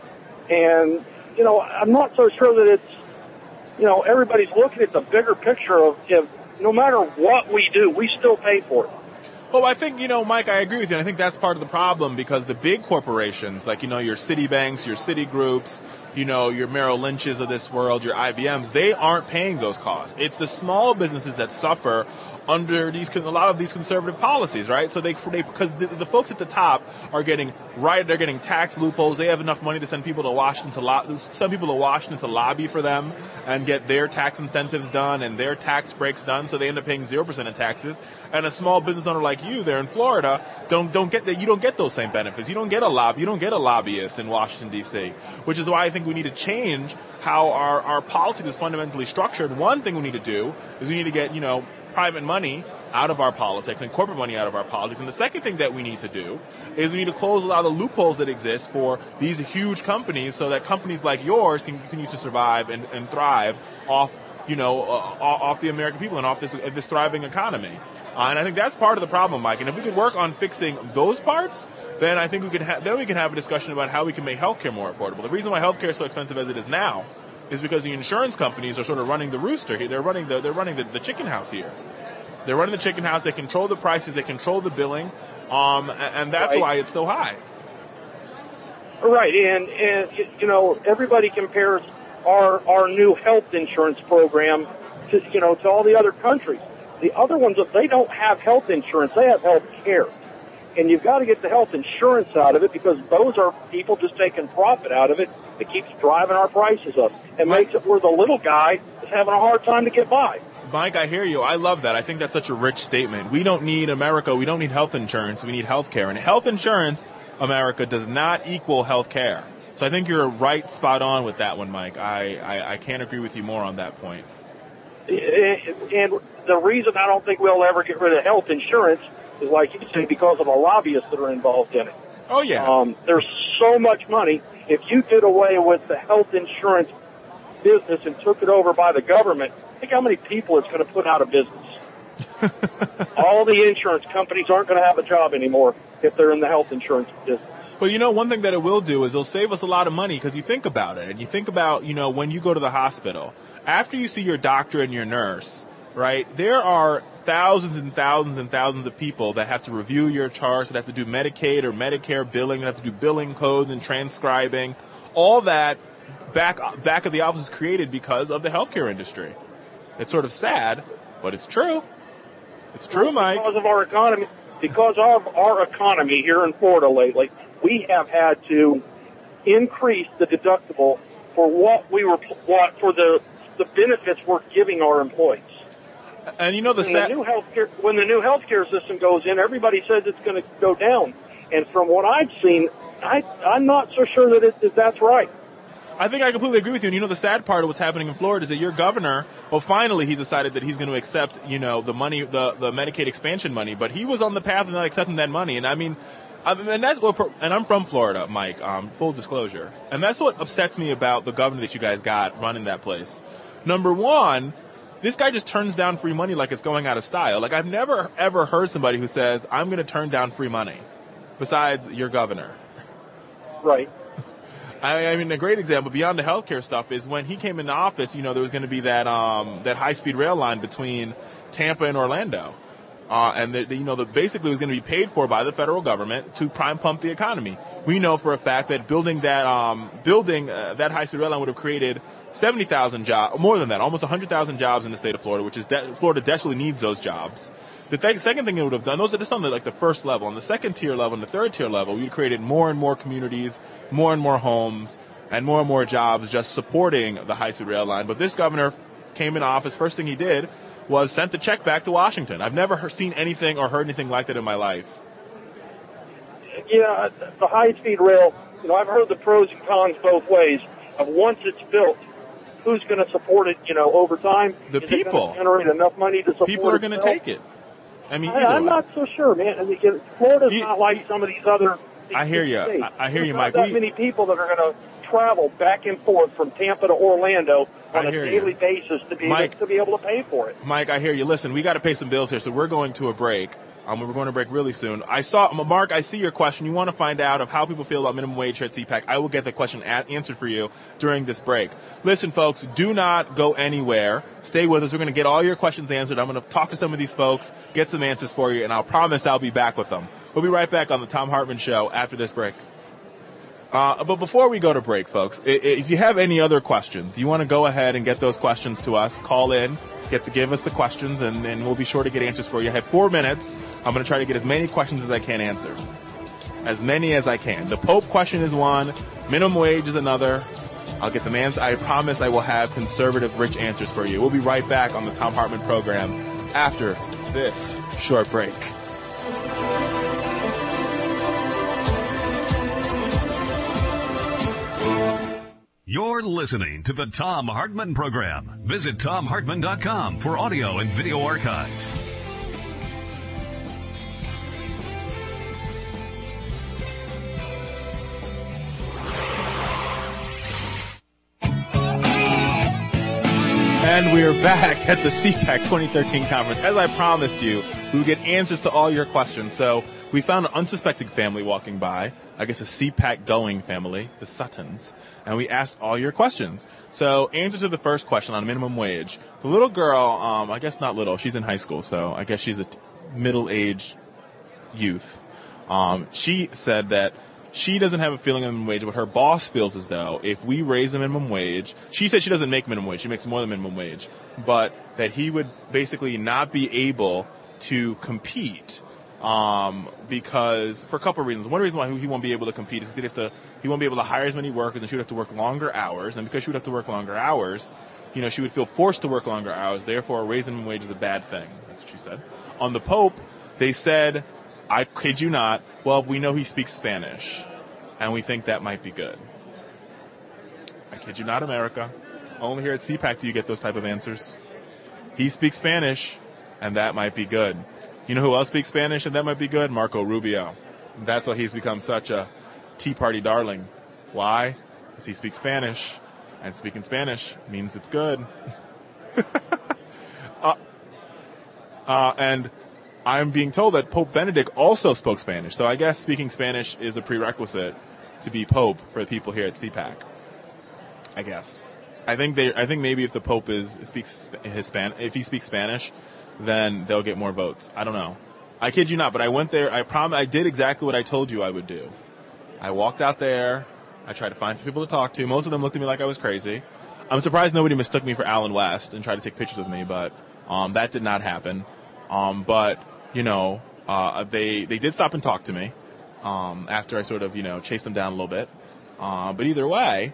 And, I'm not so sure that it's, everybody's looking at the bigger picture of no matter what we do, we still pay for it. Well, I think, Mike, I agree with you. And I think that's part of the problem because the big corporations, like, your Citibanks, your Citigroups, your Merrill Lynch's of this world, your IBMs, they aren't paying those costs. It's the small businesses that suffer under a lot of these conservative policies, right? So because the folks at the top are getting they're getting tax loopholes. They have enough money to send people to Washington to lobby for them and get their tax incentives done and their tax breaks done. So they end up paying 0% in taxes. And a small business owner like you there in Florida you don't get those same benefits. You don't get a lobbyist in Washington D.C., which is why I think we need to change how our politics is fundamentally structured. One thing we need to do is we need to get private money out of our politics and corporate money out of our politics. And the second thing that we need to do is we need to close a lot of the loopholes that exist for these huge companies so that companies like yours can continue to survive and thrive off the American people and off this thriving economy. And I think that's part of the problem, Mike. And if we could work on fixing those parts, then I think we can have a discussion about how we can make healthcare more affordable. The reason why healthcare is so expensive as it is now is because the insurance companies are sort of running the rooster here. They're running the chicken house here. They're running the chicken house. They control the prices. They control the billing, and that's why it's so high. Right, and everybody compares our new health insurance program to all the other countries. The other ones, if they don't have health insurance, they have health care. And you've got to get the health insurance out of it because those are people just taking profit out of it that keeps driving our prices up and makes it where the little guy is having a hard time to get by. Mike, I hear you. I love that. I think that's such a rich statement. We don't need America. We don't need health insurance. We need health care. And health insurance, America, does not equal health care. So I think you're right spot on with that one, Mike. I can't agree with you more on that point. And the reason I don't think we'll ever get rid of health insurance is, like you say, because of the lobbyists that are involved in it. Oh, yeah. There's so much money. If you did away with the health insurance business and took it over by the government, think how many people it's going to put out of business. All the insurance companies aren't going to have a job anymore if they're in the health insurance business. Well, one thing that it will do is it'll save us a lot of money because you think about it. And you think about, when you go to the hospital, after you see your doctor and your nurse, right, there are thousands and thousands and thousands of people that have to review your charts, that have to do Medicaid or Medicare billing, that have to do billing codes and transcribing. All that back of the office is created because of the healthcare industry. It's sort of sad, but it's true. It's true, Mike. Because of our economy here in Florida lately, we have had to increase the deductible for for the benefits we're giving our employees. And you know when the new healthcare system goes in, everybody says it's going to go down. And from what I've seen, I'm not so sure that that's right. I think I completely agree with you. And you know, the sad part of what's happening in Florida is that your governor, well, finally he decided that he's going to accept, the money, the Medicaid expansion money, but he was on the path of not accepting that money. And I mean, and I'm from Florida, Mike, full disclosure. And that's what upsets me about the governor that you guys got running that place. Number one, this guy just turns down free money like it's going out of style. Like, I've never, ever heard somebody who says, I'm going to turn down free money, besides your governor. Right. I mean, a great example beyond the healthcare stuff is when he came into office, there was going to be that high-speed rail line between Tampa and Orlando. And basically it was going to be paid for by the federal government to prime pump the economy. We know for a fact that building that high-speed rail line would have created 70,000 jobs, more than that, almost 100,000 jobs in the state of Florida, which is Florida desperately needs those jobs. The second thing it would have done, those are just on the first level. On the second tier level and the third tier level, we created more and more communities, more and more homes, and more jobs just supporting the high-speed rail line. But this governor came in office, first thing he did was sent the check back to Washington. I've never seen anything or heard anything like that in my life. Yeah, the high-speed rail, I've heard the pros and cons both ways of once it's built, who's going to support it, over time? The people. Generate enough money to support it. People are going to take it. I mean, I'm not so sure, man. Florida's not like some of these other I hear you. I hear you, Mike. There's not that many people that are going to travel back and forth from Tampa to Orlando on a daily basis to be able to pay for it. Mike, I hear you. Listen, we got to pay some bills here, so we're going to a break. We're going to break really soon. Mark, I see your question. You want to find out of how people feel about minimum wage here at CPAC. I will get that question answered for you during this break. Listen, folks, do not go anywhere. Stay with us. We're going to get all your questions answered. I'm going to talk to some of these folks, get some answers for you, and I'll promise I'll be back with them. We'll be right back on the Thom Hartmann Show after this break. But before we go to break, folks, if you have any other questions, you want to go ahead and get those questions to us, call in, give us the questions, and we'll be sure to get answers for you. I have 4 minutes. I'm going to try to get as many questions as I can answer. As many as I can. The Pope question is one. Minimum wage is another. I'll get them answers. I promise I will have conservative, rich answers for you. We'll be right back on the Thom Hartmann program after this short break. You're listening to the Thom Hartmann program. Visit ThomHartmann.com for audio and video archives. And we're back at the CPAC 2013 conference. As I promised you, we would get answers to all your questions. So we found an unsuspecting family walking by, I guess a CPAC going family, the Suttons, and we asked all your questions. So answer to the first question on minimum wage. The little girl, I guess not little, she's in high school, so I guess she's a middle-aged youth. She said that she doesn't have a feeling of minimum wage, but her boss feels as though if we raise the minimum wage, she said she doesn't make minimum wage, she makes more than minimum wage, but that he would basically not be able to compete because for a couple of reasons. One reason why he won't be able to compete is because he won't be able to hire as many workers, and she would have to work longer hours, and because she would have to work longer hours, she would feel forced to work longer hours, therefore raising minimum wage is a bad thing. That's what she said. On the Pope, they said, I kid you not, well, we know he speaks Spanish, and we think that might be good. I kid you not, America. Only here at CPAC do you get those type of answers. He speaks Spanish, and that might be good. You know who else speaks Spanish and that might be good? Marco Rubio. That's why he's become such a Tea Party darling. Why? Because he speaks Spanish, and speaking Spanish means it's good. And I'm being told that Pope Benedict also spoke Spanish, so I guess speaking Spanish is a prerequisite to be Pope for the people here at CPAC. I guess. I think maybe if the Pope speaks Spanish, then they'll get more votes. I don't know. I kid you not, but I went there. I did exactly what I told you I would do. I walked out there. I tried to find some people to talk to. Most of them looked at me like I was crazy. I'm surprised nobody mistook me for Alan West and tried to take pictures of me, but That did not happen. But they did stop and talk to me after I sort of chased them down a little bit. But either way,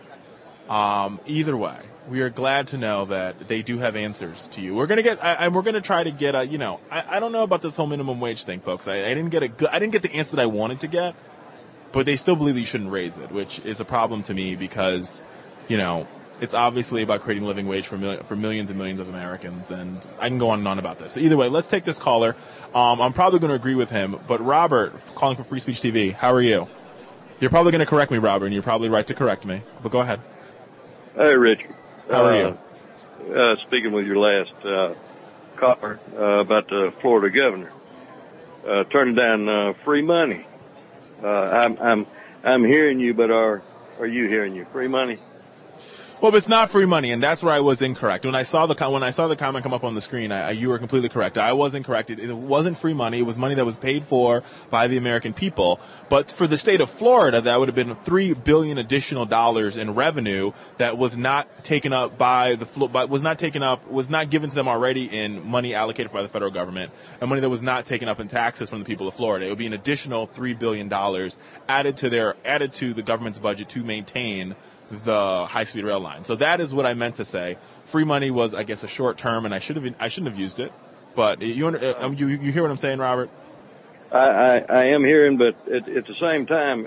we are glad to know that they do have answers to you. We're gonna try to get I don't know about this whole minimum wage thing, folks. I didn't get the answer that I wanted to get, but they still believe you shouldn't raise it, which is a problem to me because, it's obviously about creating a living wage for millions and millions of Americans, and I can go on and on about this. So either way, let's take this caller. I'm probably going to agree with him, but Robert, calling for Free Speech TV, how are you? You're probably going to correct me, Robert, and you're probably right to correct me, but go ahead. Hey, Richard. How are you? Speaking with your last caller about the Florida governor turning down free money. I'm hearing you, but are you hearing you? Free money? Well, but it's not free money, and that's where I was incorrect. When I saw the comment come up on the screen, you were completely correct. I was incorrect. It wasn't free money. It was money that was paid for by the American people. But for the state of Florida, that would have been $3 billion additional dollars in revenue that was not taken up was not given to them already in money allocated by the federal government, and money that was not taken up in taxes from the people of Florida. It would be an additional $3 billion added to the government's budget to maintain the high-speed rail line. So that is what I meant to say. Free money was, I guess, a short term, and I shouldn't have used it. But you hear what I'm saying, Robert? I am hearing, but at the same time,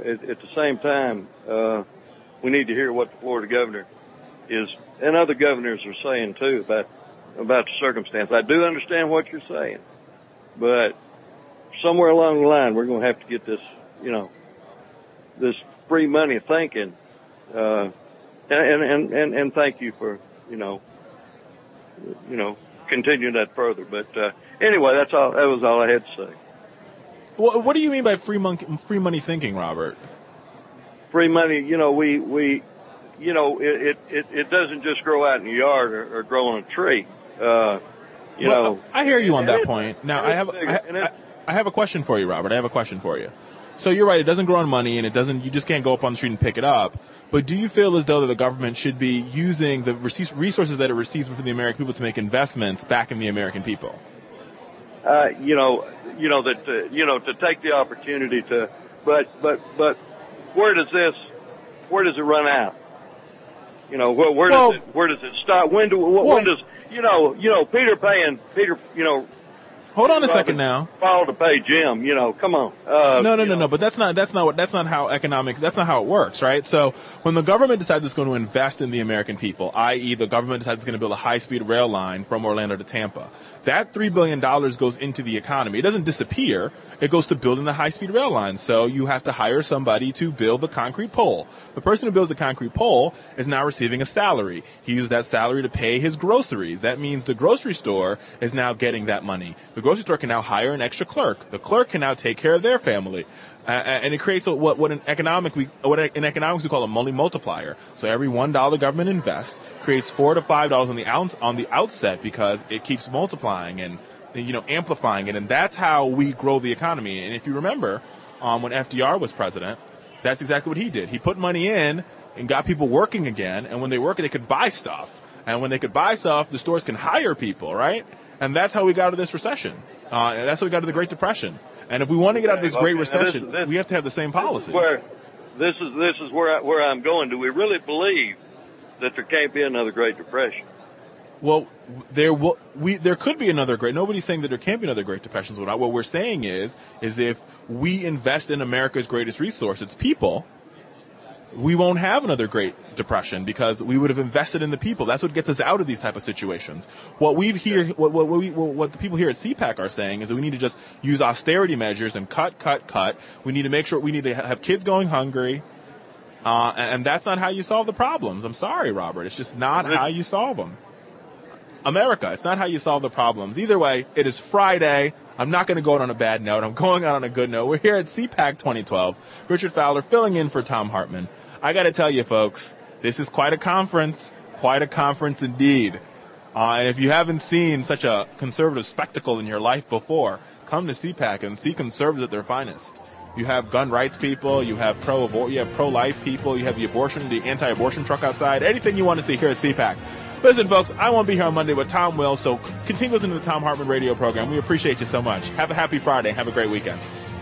we need to hear what the Florida governor is, and other governors are saying too about the circumstance. I do understand what you're saying, but somewhere along the line, we're going to have to get this, this free money thinking. And thank you for, continuing that further. But, anyway, that was all I had to say. Well, what do you mean by free money thinking, Robert? Free money, it doesn't just grow out in the yard or grow on a tree. I hear you on that point. Now, I have a question for you, Robert. I have a question for you. So you're right, it doesn't grow on money, and you just can't go up on the street and pick it up. But do you feel as though that the government should be using the resources that it receives from the American people to make investments back in the American people? To take the opportunity to, but where does it run out? Where does it stop? When does Peter, hold on a second now. Fall to pay Jim, come on. No. But that's not how it works, right? So when the government decides it's going to invest in the American people, i.e. the government decides it's going to build a high-speed rail line from Orlando to Tampa, that $3 billion goes into the economy. It doesn't disappear. It goes to building the high-speed rail line. So you have to hire somebody to build the concrete pole. The person who builds the concrete pole is now receiving a salary. He uses that salary to pay his groceries. That means the grocery store is now getting that money. The grocery store can now hire an extra clerk. The clerk can now take care of their family. And it creates what in economics we call a money multiplier. So every $1 government invests creates $4 to $5 on the outset because it keeps multiplying and amplifying it, and that's how we grow the economy. And if you remember, when FDR was president, that's exactly what he did. He put money in and got people working again, and when they work, they could buy stuff. And when they could buy stuff, the stores can hire people, right? And that's how we got out of this recession. And that's how we got out of the Great Depression. And if we want to get out of this great recession, we have to have the same policies. This is where I'm going. Do we really believe that there can't be another Great Depression? Well, there could be another great. Nobody's saying that there can't be another Great Depression. What we're saying is if we invest in America's greatest resource, its people, we won't have another Great Depression because we would have invested in the people. That's what gets us out of these type of situations. What the people here at CPAC are saying is that we need to just use austerity measures and cut. We need to make sure we need to have kids going hungry, and that's not how you solve the problems. I'm sorry, Robert. It's just not how you solve them. America, it's not how you solve the problems. Either way, it is Friday. I'm not going to go out on a bad note. I'm going out on a good note. We're here at CPAC 2012. Richard Fowler filling in for Tom Hartman. I got to tell you, folks, this is quite a conference indeed. And if you haven't seen such a conservative spectacle in your life before, come to CPAC and see conservatives at their finest. You have gun rights people, you have pro-life people, you have the anti-abortion truck outside, anything you want to see here at CPAC. Listen, folks, I won't be here on Monday, but Tom will, so continue listening to the Tom Hartman radio program. We appreciate you so much. Have a happy Friday. Have a great weekend.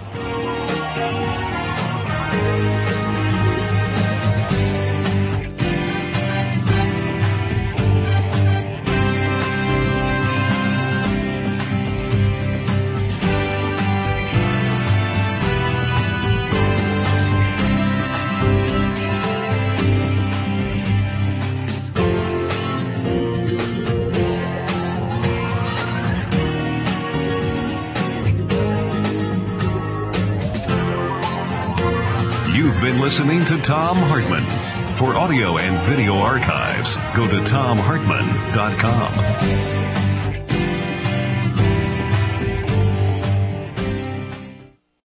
Listening to Tom Hartman. For audio and video archives, go to TomHartman.com.